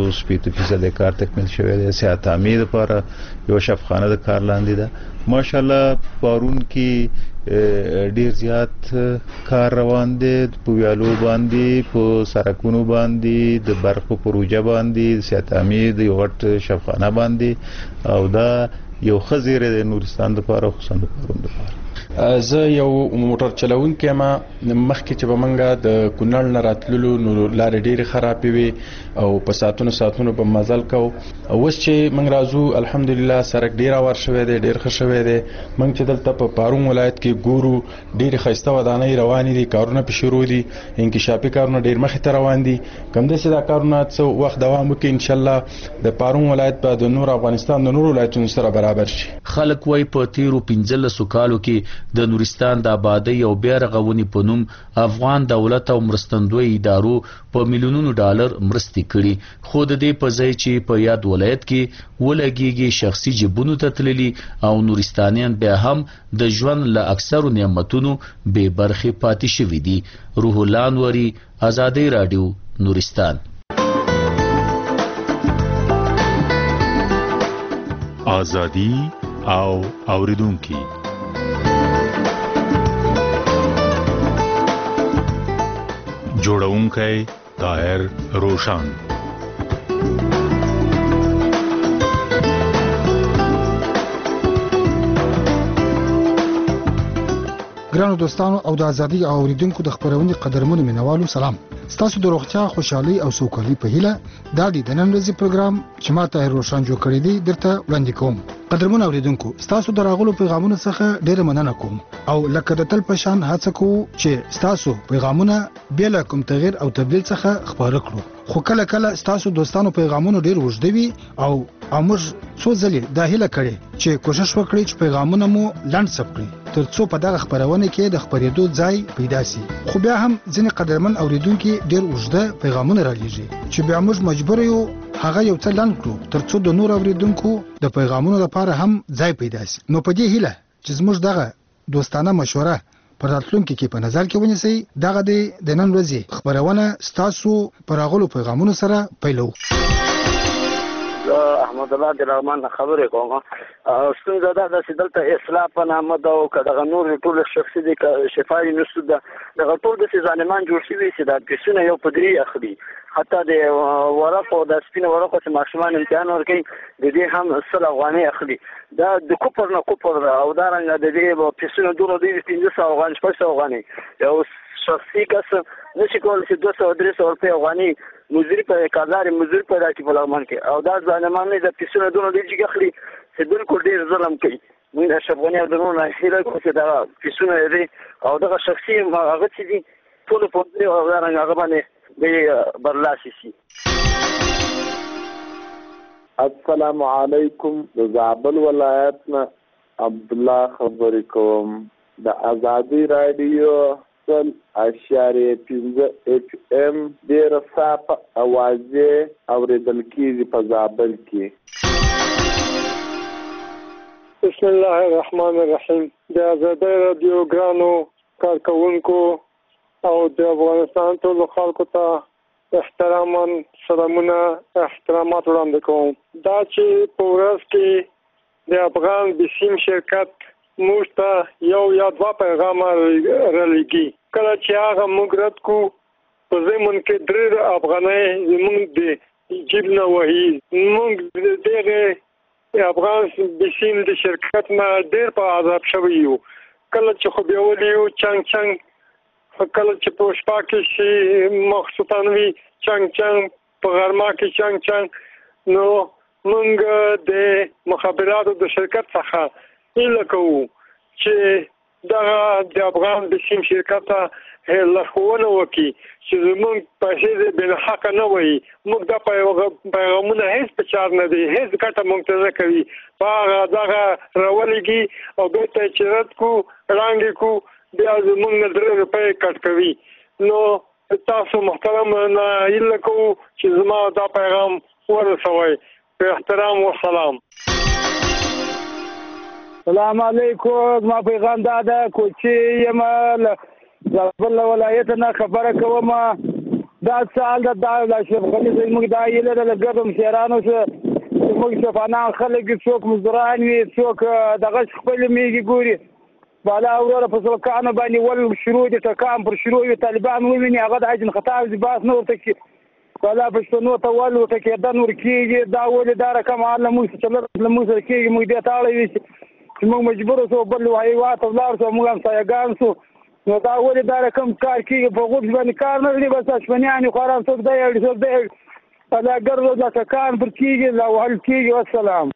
50% کار تکمیل شوی دی. صحت عامه لپاره یو شفاخانه د کار لاندې ده. ماشاءالله پارون کې ډیر زیات کار روان دي، په ویالو باندې، په سړکونو باندې، د برق په پروژه باندې، صحت عامه د یو غټ شفاخانه باندې او دا یو خزیره د نورستان لپاره خصوصا د پرون لپاره. زه یو موټر چلونکی ما مخکې چې به منګه د کونړ نه راتللو نو لارې ډېرې خرابې وي او په ساعتونو په مزل کو. اوس چې موږ راځو الحمدلله سړک ډېر اور شوی دی، ډېر ښه شوی دی. موږ چې دلته په پارون ولایت کې ګورو ډېرې ښایسته ودانۍ روانې دي، کارونه پې شروع دي، انکشافي کارونه ډېر مخې ته روان دي. کمداسې دا کارونه څه وخت دوام وکړي انشاءالله د پارون ولایت به د نور افغانستان د نورو ولایتونو سره برابر شي. خلک وایي په تیرو 15 کالو کې د نورستان د آبادۍ او بیا رغونې په نوم افغان دولت او مرستندوی ادارو په میلیونونو ډالر مرستې کړي، خو د دې په ځای چې په یاد ولایت کې ولګېږي شخصي جیبونو ته تللي او نورستانیان بیا هم د ژوند له اکثرو نعمتونو بې برخې پاتې شوي دي. روح الله انوري، ازادي راډیو، نورستان. ازادي او اوریدونکي جوړونکی طاهر روشان. ګرانو دوستانو او د ازادي او اوریدونکو د خبرونې قدرمنو مینوالو سلام. ستاسو د روغتیا، خوشحالي او سوکالي په هیله دا د نن ورځې پروګرام چې ما طاهر روشان جوړ کړی دی درته وړاندې کوم. قدرمنو اوریدونکو، ستاسو د راغلو پیغامونو څخه ډیره مننه کوم او لکه د تل په شان هڅه کوو چې ستاسو پیغامونه بیا کوم تغییر او تبديل څخه خبره کړو. خو کله کله ستاسو دوستانو پیغامونه ډیر وژدوي او موږ څو ځلې دا هیله کړې چې کوشش وکړي چې پیغامونه مو لاند سپ کړي ترڅو په دغه خبرونه کې د خبرېدو ځای پیدا شي. خو بیا هم ځینې قدرمن اوریدونکو ډیر وژده پیغامونه رالیږي چې بیا موږ مجبور یو هغه یو څه لاند کړو ترڅو د نور اوریدونکو د پیغامونو لپاره هم ځای پیدا شي. نو په دې هیله چې زموږ دغه دوستانه مشوره پر راتلونکي کې په نظر کې ونیسئ، دغه د نن ورځې خبرونه ستاسو پر راغلو پیغامونو سره پیلو. احمد الله د رحمان خبرې کوم. ستونزه دا ده چې دلته اصلاح په نامه ده او که دغه نور ټول شخصي دي شفایي نشو ده دغه ټول د ځانمان جوړ شوي چې دا پیسونه یو په درې اخلي. حتی د ورقو د سپینو ورقو چې ماشومان امتحان ورکوي د دې هم 100 افغانۍ اخلي. دا د کوپر نه کوپر ده او دارنګه د دې پیسونه دونه دی 1500 افغانۍ 600 افغانۍ. یو شخصي کس نشي کولی چې 200-300 روپۍ افغانۍ مزدوري په کارګر مزدوري پیدا کړي په لغمان کې او دا ځانمان نه د پیسونه دونه دی چې اخلي چې بالکل ډیر ظلم کوي. موږ د افغاني د نور نه هیله کوو چې دا پیسونه دی او دغه شخصي هغه چې دي ټول په دې او دارنګه هغه باندې به برلاسي شي. السلام علیکم. د زابل ولایت نه عبد الله خبرې کوم. د ازادي رادیو 0.5 FM ډېر صاف اوازې اوریدل کیږي په زابل کې. بسم الله الرحمن الرحیم. د ازادي رادیو ګرانو کارکونکو او د افغانستان ټول خلکو ته احتراما سلامونه احترامات وړاندې کوم. دا چې په ورځ کې د افغان بسیم شرکت موږ ته یو یا دوه پیغام رالیږي. کله چې هغه موږ رد کو په زمون کې درې افغانۍ زموږ د جیب نه وهي. موږ دغه افغان بسیم د شرکت نه ډېر په عذاب شوي یو. کله چې خو بیا ولیو چنګ کله چې په شپه کې شي مخصوصا وي چنګ په غرمه کې چنګ نو موږ د مخابراتو د شرکت څخه هیله کوو چې دغه د افغان بسیم شرکت ته لارښوونه وکړي چې زموږ پیسې بې له حقه نه وي. موږ دا پیغامونه هیڅ په چار نه دي، هیڅ ګټه موږ ته نه کوي. په هغه دغه راولېږي او بېرته یې چې رد کړو وړاندې کړو بیا زموږ نه 3 روپۍ کټ کوي. نو تاسو محترم نه هیله کوو چې زما دا پیغام ورسوئ. په احترام و سلام. السلام علیکم. ما پیغام دا ده کوچی یم له زابل ولایت نه خبره کوم. دا سال د اشرف غنی زموږ د ایله د ګردم شهرانو سره موږ شفانان خلک څوک مزدوران وي څوک دغه خپل میږي ګوري بالا اوره په سلکانو باندې ول شروع دي ټکام پر شروع طالبان ویني هغه د اجن خطا باس نور ته ولا پښتنو ته ولو ټکېدن ورکېږي دا ولې دا رقم حال موږ سره کېږي موږ دې ته اړوي چې موږ مجبور شو بل هیواد ته ولاړ شو موږ همسایګان شو نو دا ولې دا رقم کار کېږي په غوږ باندې کار نه لري بس اشپنیانې خواران څوک دی اړ څوک دی دا ګرځو لکه کار پر کېږي لا وهل کېږي والسلام.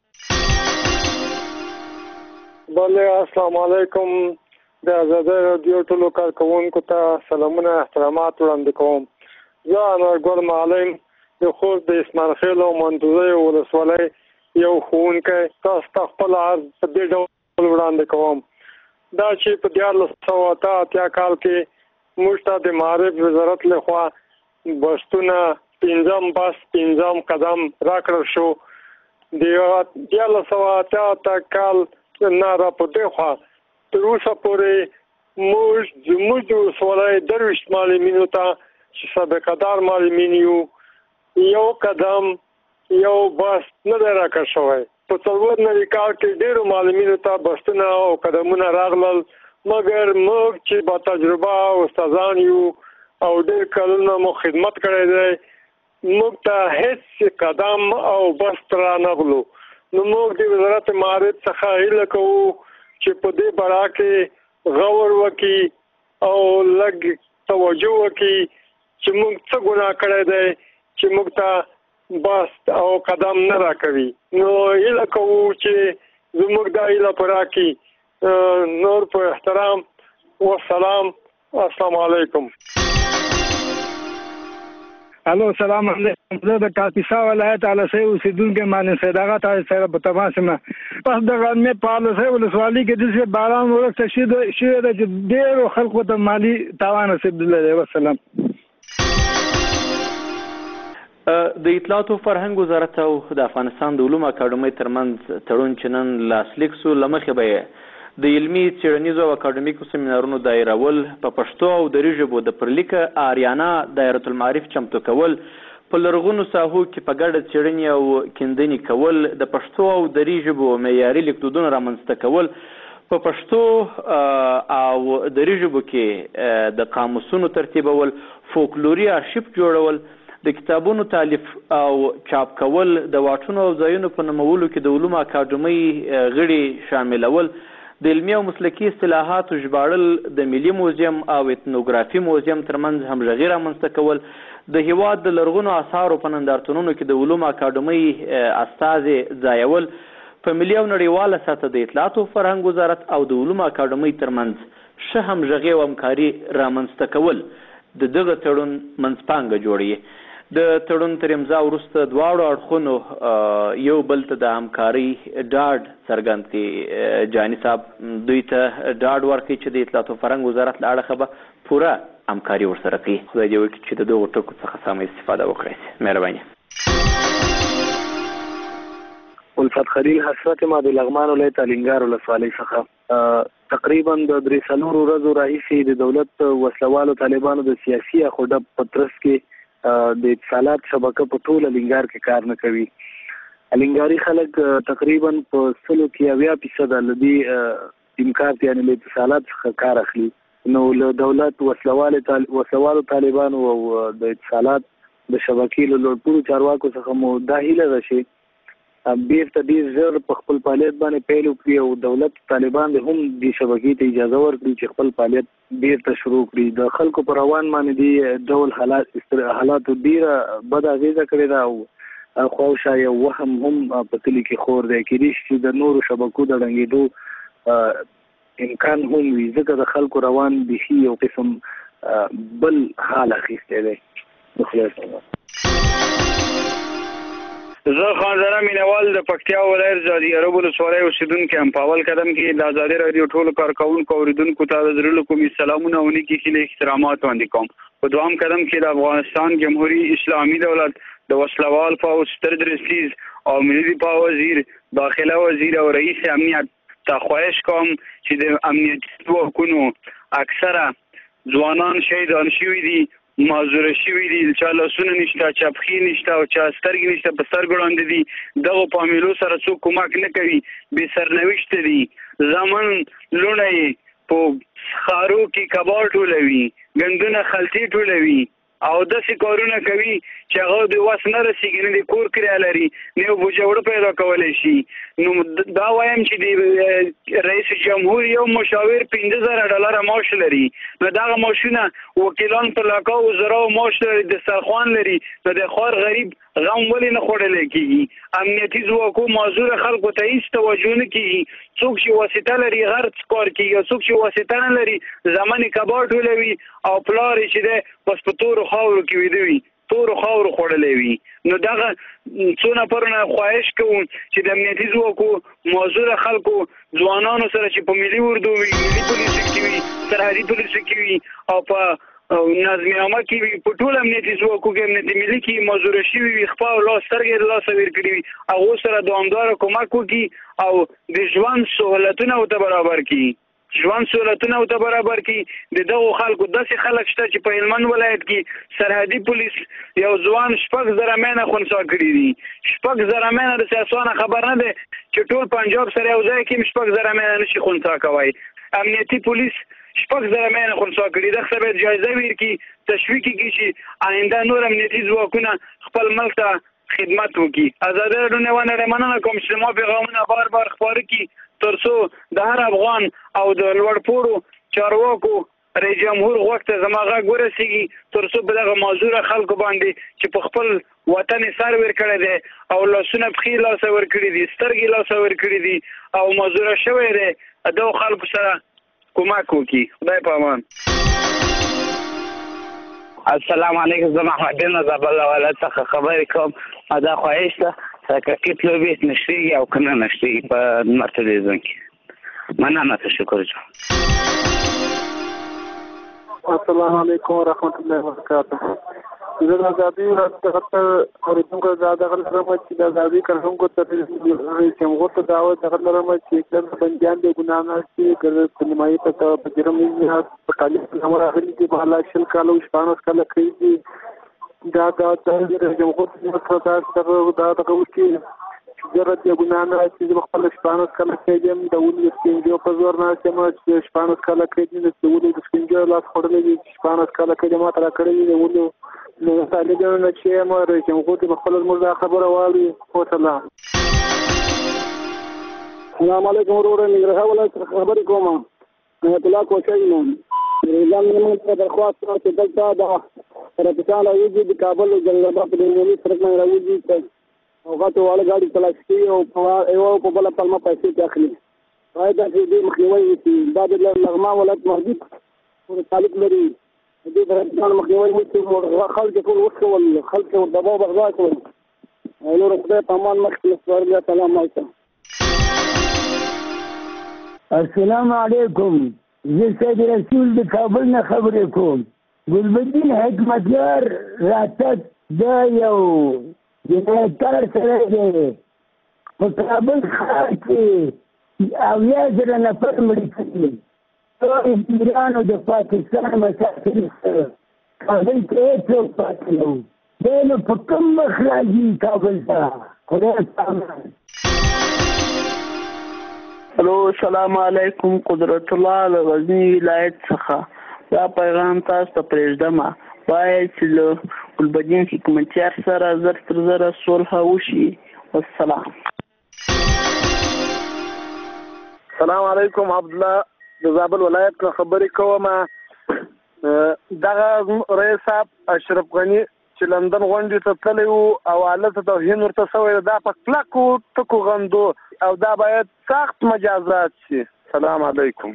بله السلام علیکم د آزادۍ راډیو ټولو کارکوونکو ته سلامونه احترامات وړاندې کوم. زه انورګل معلم د خوست د اسماعیل خیل او منتوزیو ولسوالۍ یو ښوونکی تاسو ته خپل عرض په دې ډول وړاندې کوم دا چې په 1988 کال کې موږ ته د معارف وزارت لخوا بستونه 5 قدم راکړل شو. د 1988 کال نه را په دې خوا تر اوسه پورې موږ زموږ د ولسوالۍ 23 معلمینو ته چې سابقه‌دار معلمین یو قدم یو بس نه دی راکړل شوی. په 94 کال کې ډېرو معلمینو ته بسونه او قدمونه راغلل مګر موږ چې با تجربه استادان یو او ډېر کلونه مو خدمت کړی دی موږ ته هیڅ قدم او بس را نغلو. نو موږ د وزارت معارف څخه هیله کوو چې په دې باره کې غور وکړي او لږ توجه وکړي چې موږ څه ګناه کړی دی چې موږ ته بس او قدم نه راکوي. نو هیله کوو چې زموږ دا هیله پوره کړي. نور په احترام والسلام. السلام علیکم. الو سلام علیکم. زه د کاپیسا ولایت علسۍ اوسېدونکی معلم سید آغا تاسو سره په تماس یم. پس دغه مې په علسۍ ولسوالۍ کې داسې باران وروسته شوی ده چې ډېرو خلکو ته مالي تاوان رسېدلی دی. وسلام. د اطلاعات او فرهنګ وزارت او د افغانستان د علومو اکاډمۍ ترمنځ تړون چې نن لاسلیک سو له مخې به د علمي څېړنیزو او اکاډمیکو سیمینارونو دایرول په پښتو او دري ژبو د پرلیکه آریانا دایره المعارف چمتو کول په لرغونو ساحو کې په ګډه څېړنې او کیندنې کول د پښتو او دري ژبو معیاري لیکدودونه رامنځته کول په پښتو او دري ژبو کې د قاموسونو ترتیبول فولکلوري آرشیف جوړول د کتابونو تالیف او چاپ کول د واټونو او ځایونو په نومولو کې د علومو اکاډمۍ غړي شاملول د علمي او مسلکي اصطلاحاتو ژباړل د ملي موزیم او ethnography موزیم ترمنځ همغږي رامنځته کول د هیواد د لرغونو آثارو په نندارتونونو کې د علومو اکاډمۍ استازي ځایول په ملي او نړیواله سطحه د اطلاعات او فرهنګ وزارت او د علومو اکاډمۍ ترمنځ ښه همغږي او همکاري رامنځته کول د دغه تړون منځپانګه جوړوي. د تړون تر امضا وروسته دواړو اړخونو یو بل ته د همکارۍ ډاډ څرګند کړي. جاني صاحب دوی ته ډاډ ورکړي چې د اطلاعات او فرهنګ وزارت له اړخه به پوره همکاري ورسره کوي. خدای دې وکړي چې د دغو ټکو څخه سمه استفاده وکړی شي. مهرباني. الفت خلیل حسرت ما د لغمان ولایت الینګار ولسوالۍ څخه تقریبا د 3 ورځو راهیسې د دولت وسلوالو طالبانو د سیاسي اخوډه پترس کې د اتصالات شبکه په ټول الینګار کې کار نه کوي. الینګاری خلک تقریبا په 100% لدی امکان یعنی له اتصالات څخه کار اخلي. نو له دولت وسلوالو طالبانو او د اتصالات د شبکې له لوړپوړو چارواکو څخه مو دا هیله ده چې بیرته ډېر ژر په خپل فعالیت باندې پیل وکړي او دولت طالبان هم د شبکې ته اجازه ورکړي چې خپل فعالیت بیرته شروع کړي. د خلکو پر روان باندې دی ډول حالات ډېره بد اغېزه کړې ده او خواوشا یو وهم هم په کلي کې خور دی. کېدای شي چې د نورو شبکو د ړنګېدو امکان هم وي ځکه د خلکو روان بیخي یو قسم بل حال اخیستی دی. د خدای څخه زه خانزره مینوال د پکتیا ولایت زادي عرب ولسوالۍ اوسېدونکی یم. په اول قدم کې د ازادي راډیو ټولو کارکوونکو اوریدونکو ته د زړه له کومې سلامونه او نیکې هیلې احترامات وړاندې کوم. په دوام قدم کې د افغانستان جمهوری اسلامي دولت د وسلوال پوځ ستر درستیز او ملي دفاع وزیر داخله وزیر او رئیس امنیت ته خواهش کوم چې د امنیتي ځواکونو اکثره ځوانان شهیدان شوي دي معذوره شوي دي چا لاسونه نشته چا پښې نشته او چا سترګې نشته په سترګو ړانده دي دغو فامیلو سره څوک کومک نه کوي بې سرنوشته دي زامن لوڼه یې په ښارو کې کباړ ټولوي ګندونه خلطې ټولوي او داسې کارونه کوي چې هغه د وس نه رسیږي، نه د کور کرایه لري، نه یو بوجوړه پیدا کولی شي. نو دا وایم چې د رئیس جمهور یو مشاور $15,000 معاش لري، نو دغه معاشونه وکیلان په لاکو وزراو معاش لري، دسترخوان لري، نو د خوار غریب غم ولې نه خوړلی کېږي؟ امنیتي ځواکو معذوره خلکو ته هېڅ توجه نه کېږي. څوک چې واسطه لري غرض کار کېږي، څوک چې واسطه نه لري زمن یې کباړ ټولوي او پلار یې چې دی بس په تورو خاورو کې ویده وي، تورو خاورو خوړلی وي. نو دغه څو نفرونه خواهش کوم چې د امنیتي ځواکو معذوره خلکو ځوانانو سره چې په ملي اردو وي، ملي پولیسو کې وي، سرحدي پولیسو کې وي او په نظم عامه کې وي، په ټول امنیتي ځواکو کې امنیتي ملي کې معذوره شوي وي، خپه او لاس سترګې د لاسه ویر کړي وي، هغو سره دوامداره کومک وکړي او د ژوند سهولتونه ورته برابر کړي. ژوند سهولتونه ورته برابر کړي. د دغو خلکو داسې خلک شته چې په هلمند ولایت کې سرحدي پولیس یو ځوان 6,000 مینه خنثی کړي دي. 6,000 مینه د سیاسوانه خبر نه دی چې ټول پنجاب سره یو ځای کې 6,000 مینه نشي خنثی کوی. امنیتي پولیس 6,000 مینه خنثی کړي. دغه باید جایزه ورکړي، تشویق کړي چې آینده نور امنیتي ځواکونه خپل ملک ته خدمت وکړي. ازادي راډیو نه مننه کوم چې ما پیغامونه بار بار خپاره کړي ترڅو د هر افغان او د لوړپوړو چارواکو رئیس جمهور غوږ ته زما غږ ورسیږي، ترڅو په دغه معذوره خلکو باندې چې په خپل وطن سر ورکړی دی او لاسونه پښې لاسه ورکړي دي، سترګې لاسه ورکړي دي او معذوره شوی دی، دغو خلکو سره کومک وکړي. خدای په امان. السلام علیکم. زه محمد دین زابل ولایت څخه خبرې کوم. دا خواهش ده کرکټ لوبې نشریږي او که نه نشریږي په لمر تلویزیون کې. مننه، تشکر جان. السلام علیکم ورحمۃ اللہ وبرکاتہ. زه د ازادي راډیو اوریدونکو دغه لرم چې د ازادي کارکونکو ته رئیس جمهور ته دعوت دغه لرم چې کله بندیان د ګناه نه چې ګرځي سینمایي ته په جرم نه په تعلیق نامه راغلي دي، په حالات شل کاله او 15 کاله کوي دي. دا د رئیس جمهور ته دا دغه وکي ضرورت یې ګناه نه چې خپل 15 کاله کېږم د ولې سپینجو په زور نه چې 15 کاله کېږي د ولې د سپینجو لاس خورلې دي 15 کاله کېږي ما تر کړې دی ولې نو طالبانو چې ما رئیس جمهور ته خپل مرزا خبره واوري. وسلام. السلام علیکم ورور نګرهار ولایت خبرې کوم. الله کوچای نو نظام موږ ته درخواست کوي چې دلته د پاکستان او د کابل او جنگاباد په ملي سرک باندې راوځي او غاټو والا ګاډي تلاشي او په بل پلمه پیسې اخلي. راځي چې دې مخنیوي وشي. دا د لغمان ولایت محدود پر تعلق لري. دې د مخنیوي وشي. خلک ټول وښول، خلک دباو بغدا کول. نور خدای په امان مخکې سوال سلام علیکم. السلام علیکم. زه سید رسول د کابل نه خبرې کوم. ګلبدین حکمتیار راتګ دا یو جنایتکار سره دی. په کابل ښار کې 80,000 نفر مړه کړي. ټول ایران او د پاکستان مسافر سره کابل کې هېڅوک پاتې نه وو. دی نو په کوم مخ راځي کابل ته؟ خدای پامان. الو السلام علیکم. قدرت الله له غزني ولایت څخه دا پیغام تاسو ته پرېږدم. باید چې له ګلبدین حکمتیار سره زر تر زره صلح وشي. والسلام. السلام علیکم. عبدالله د زابل ولایت څخه خبرې کوم. دغه رئیس صاحب اشرف غني چې لندن غونډې ته تللی وو او هلته توهین ورته شوی دا په کلکو ټکو غندو او دا باید سخت مجازات شي. سلام علیکم.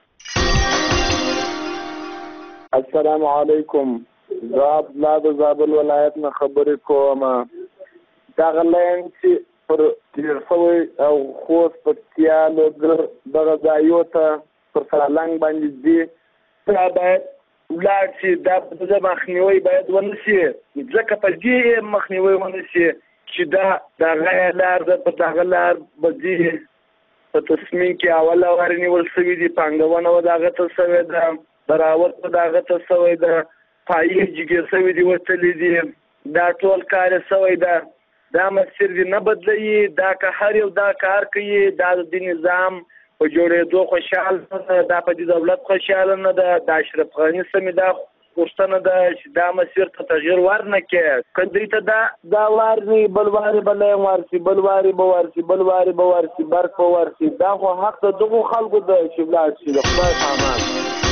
السلام علیکم. زه عبدالله د زابل ولایت نه خبرې کوم. دغه لاین چې پر تیر شوی او خوست پکتیا لوګر دغه ځایو ته پر سالنګ باندې ځي دا باید ولاړ شي. دا د مخنیوي باید ونه شي، ځکه په دې مخنیوي ونه شي چې دا دغه لار ده، په دغه لار به ځي. په تصمیم کې اوله وار نیول شوي دي، پانګونه دغه ته شوې ده، براوت په دغه ته شوې ده، پایې جګې شوي دي وتلي دي. دا ټول کار شوی ده. دا مسیر دې نه بدلوي. دا که هر یو دا کار کوي دا د نظام په جوړېدو خوشحال نه ده، دا په دې دولت خوشحاله نه ده. د اشرف غني سمې دا غوښتنه ده چې دا مسیر ته تغییر ورنکړي. که دوی ته دا ورنی بل وارې به لیم ورسي، بل وارې به ورسي، بل وارې به ورسي، برق به ورسي. دا خو حق د دغو خلکو ده چې ولاړ شي. د خدای په امان.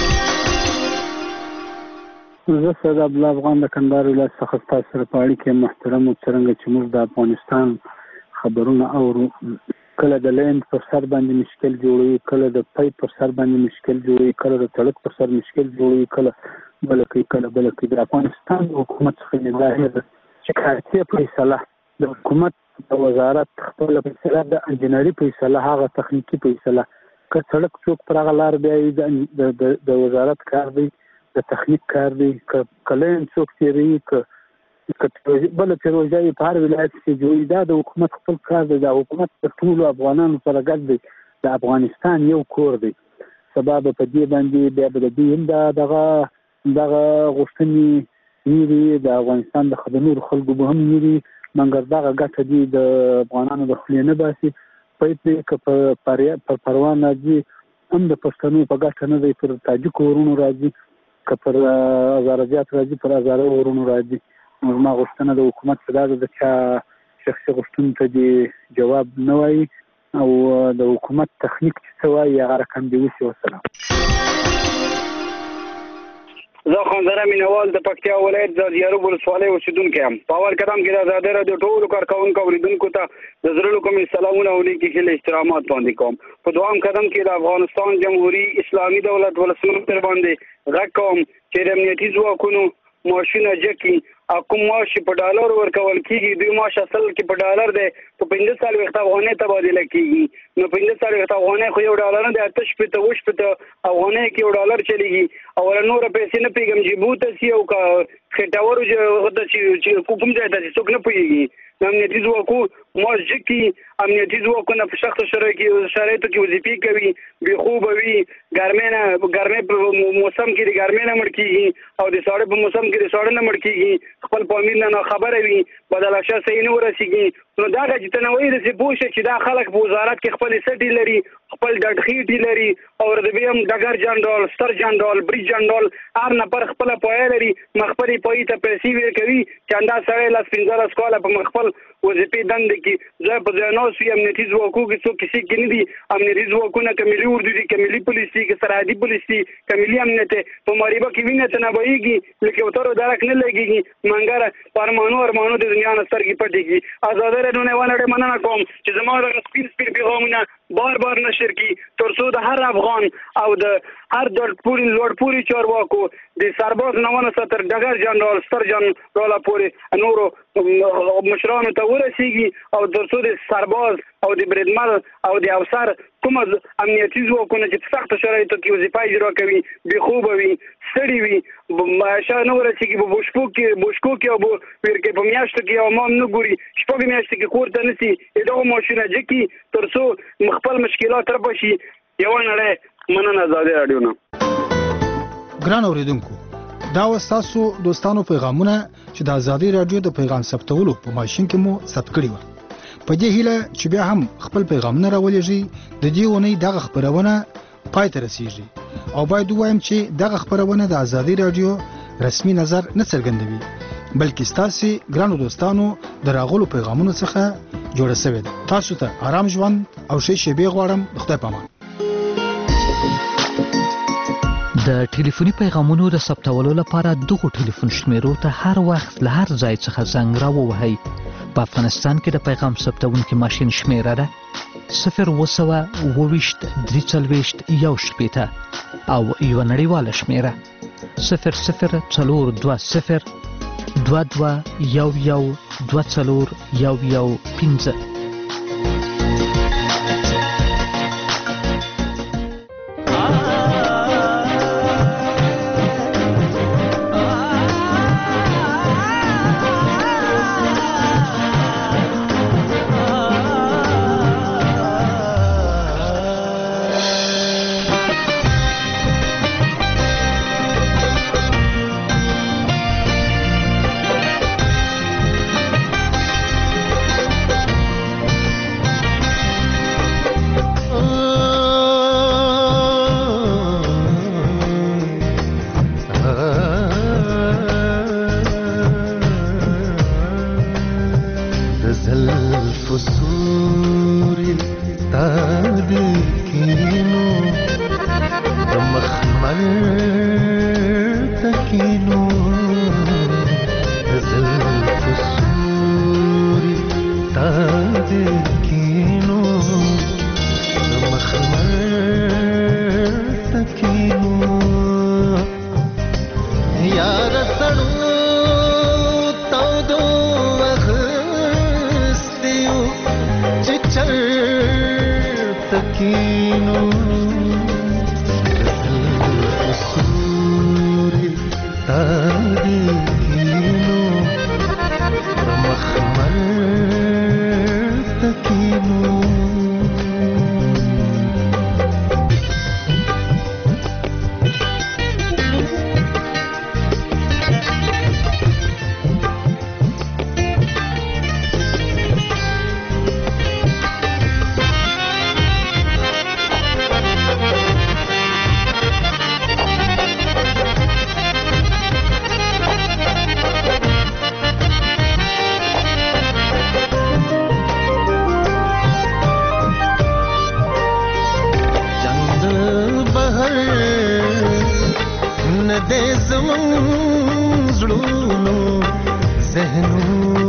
زه سید عبدالله افغان د کندهار ولایت څخه ستاسو سره په اړیکه محترم او څرنګه چې موږ د افغانستان خبرونه اورو، کله د لینډ پر سر باندې مشکل جوړوي، کله د پایپ پر سر باندې مشکل جوړوي، کله د سړک پر سر مشکل جوړوي، کله بل کوي کله بل کوي. د افغانستان حکومت څخه نه ظاهر ده چې کارتي فیصله د حکومت د وزارت خپل فیصله د انجنیری فیصله هغه تخنیکی فیصله که سړک څوک پر هغه لار بیاي د وزارت کار دی، د تخنیک کار دی. کله څوک تیری که بل پروژه په هر ولایت کې جوړي، دا د حکومت خپل کار دی. د حکومت پر ټولو افغانانو سره ګډ دی. د افغانستان یو کور دی. سبا به په دې باندې بیا به د دې هم دغه غوښتنې نیري د افغانستان د نورو خلکو به هم نیري، مګر دغه ګټه دی د افغانانو د خولې نه باسي. پایپ دی که پر پروان راځي هم د پښتنو په ګټه نه دی، پر تاجکو ورونو راځي، که پر هزارجات راځي، پر هزاره ورونو راځي. ما غوښتنه د حکومت په دا د چا شخصي غوښتنو ته دې جواب نه وایي او د حکومت تخنیک چې څه وایي هغه رقم دې وشي. وسلام. زه خانزره مینوال د پکتیا ولایت د زیارو ولسوالۍ اوسیدونکی یم. په اول قدم کې د ازادۍ راډیو ټولو کارکوونکو اورېدونکو ته د زړه کوم سلامونه او نیکې هیلې احترامات باندې کوم. په دوام قدم کې د افغانستان جمهوریت اسلامي دولت ولسمشر باندې غږ کوم چې د امنیتي ځواکونو ماشینه جکی او کوم معاش په ډالر ورکول کیږي، دوی معاش اصل کې په ډالر دی، په 15 افغانۍ تبادله کیږي. نو 15 افغانۍ خو یو ډالر نه دی، 8 افغانۍ کې یو ډالر چلیږي. او نور پیسې نه پیګم جیبوته سی او کا خټاورو چې کوم ځای ته څوک نه پوهیږي. امنیتي ځواکو معاش جکی، امنیتي ځواکونه په سخت شرایطو کې وظیفې کوي، بې خوبه وي، ګرمۍ په موسم کې د ګرمۍ نه مړ کیږي او د ساړه په موسم کې د ساړه نه مړ کیږي. خپل فامیل نه خبره وي، بدلشه صحیح نه ورسیږي. نو دا چې تنوي د څه پوښه چې دا خلک په وزارت کې خپل سټي لري، خپل ډډخېټي لري او د بیم ډګر جنرال، ستر جنرال، بریج جنرال هر نفر خپل پوهه لري، مخبري پوهې ته پیسې ورکوي چې اندا سره لاس 15 کاله په خپل وظیفې دند کې ځای په ځای نو سي. امنیتي ځواکو کې څوک کسی کې نه دي. امنیتي ځواکونه کملي اردو دي، کملي پولیس دي، سرحدي پولیس دي، کملي امنیت په مریبه کې ویني ته نه وایي لکه تر درک نه لګيږي. منګره پرمانو د دنیا نه سترګې پټيږي. آزاد راډیو نه ولړې مننه کوم چې زما د سپین پیغامونه بار نشر کی ترڅو د هر افغان او د هر لوړ پوری چارواکو د سرباز 970 ډګر جنرال، ستر جنرال پوری نورو مشرانو ته ورسیږي او ترڅو د سرباز او د بریدمن او د افسر کوم امنیتي ځواکونه چې سخت شرایطو کې وظیفه اجرا کوي، بې خوبه وي، ستړي وي، ماشه نه ورسیږي په بوشکو کې او ورکه په میاشتو کې او مام نه ګوري، شپږ میاشتې کې کور ته نسی دغه ماشینه جکی ترڅو خپل مشکلات تر بشي. یو نړۍ مننه ازادي راډیو نه. ګران اوریدونکو، دا وستاسو دوستانو پیغامونه چې د ازادي راډیو د پیغام ثبتولو په ماشين کې مو ثبت کړی و. په دې هیله چې بیا هم خپل پیغامونه راولېږي، د دې ونې دغه خبرونه پای ته رسیږي او باید وایم چې دغه خبرونه د ازادي راډیو رسمي نظر نه څرګندوي، بلکې ستاسو ګرانو دوستانو د راغلو پیغامونو څخه جوړه شوې ده. تاسو ته آرام ژوند او ښه شېبې غواړم. خدای پامان. د ټلیفوني پیغامونو د ثبتولو لپاره دغه ټلیفون شمیرو ته هر وخت له هر ځای څخه زنګ راووهئ. په افغانستان کې د پیغام ثبتونکي ماشین شمیره ده 020 340 1 او یو نړیواله شمیره 00 22 11 24 15. کینو د مخمل تکینو زلف سوری تا دې کینو د مخمل تکینو یار سړو تودو وغستیو چې چرته کینو سوري تا دې کینو د مخمل تکینو زمون زړونو ذهنونو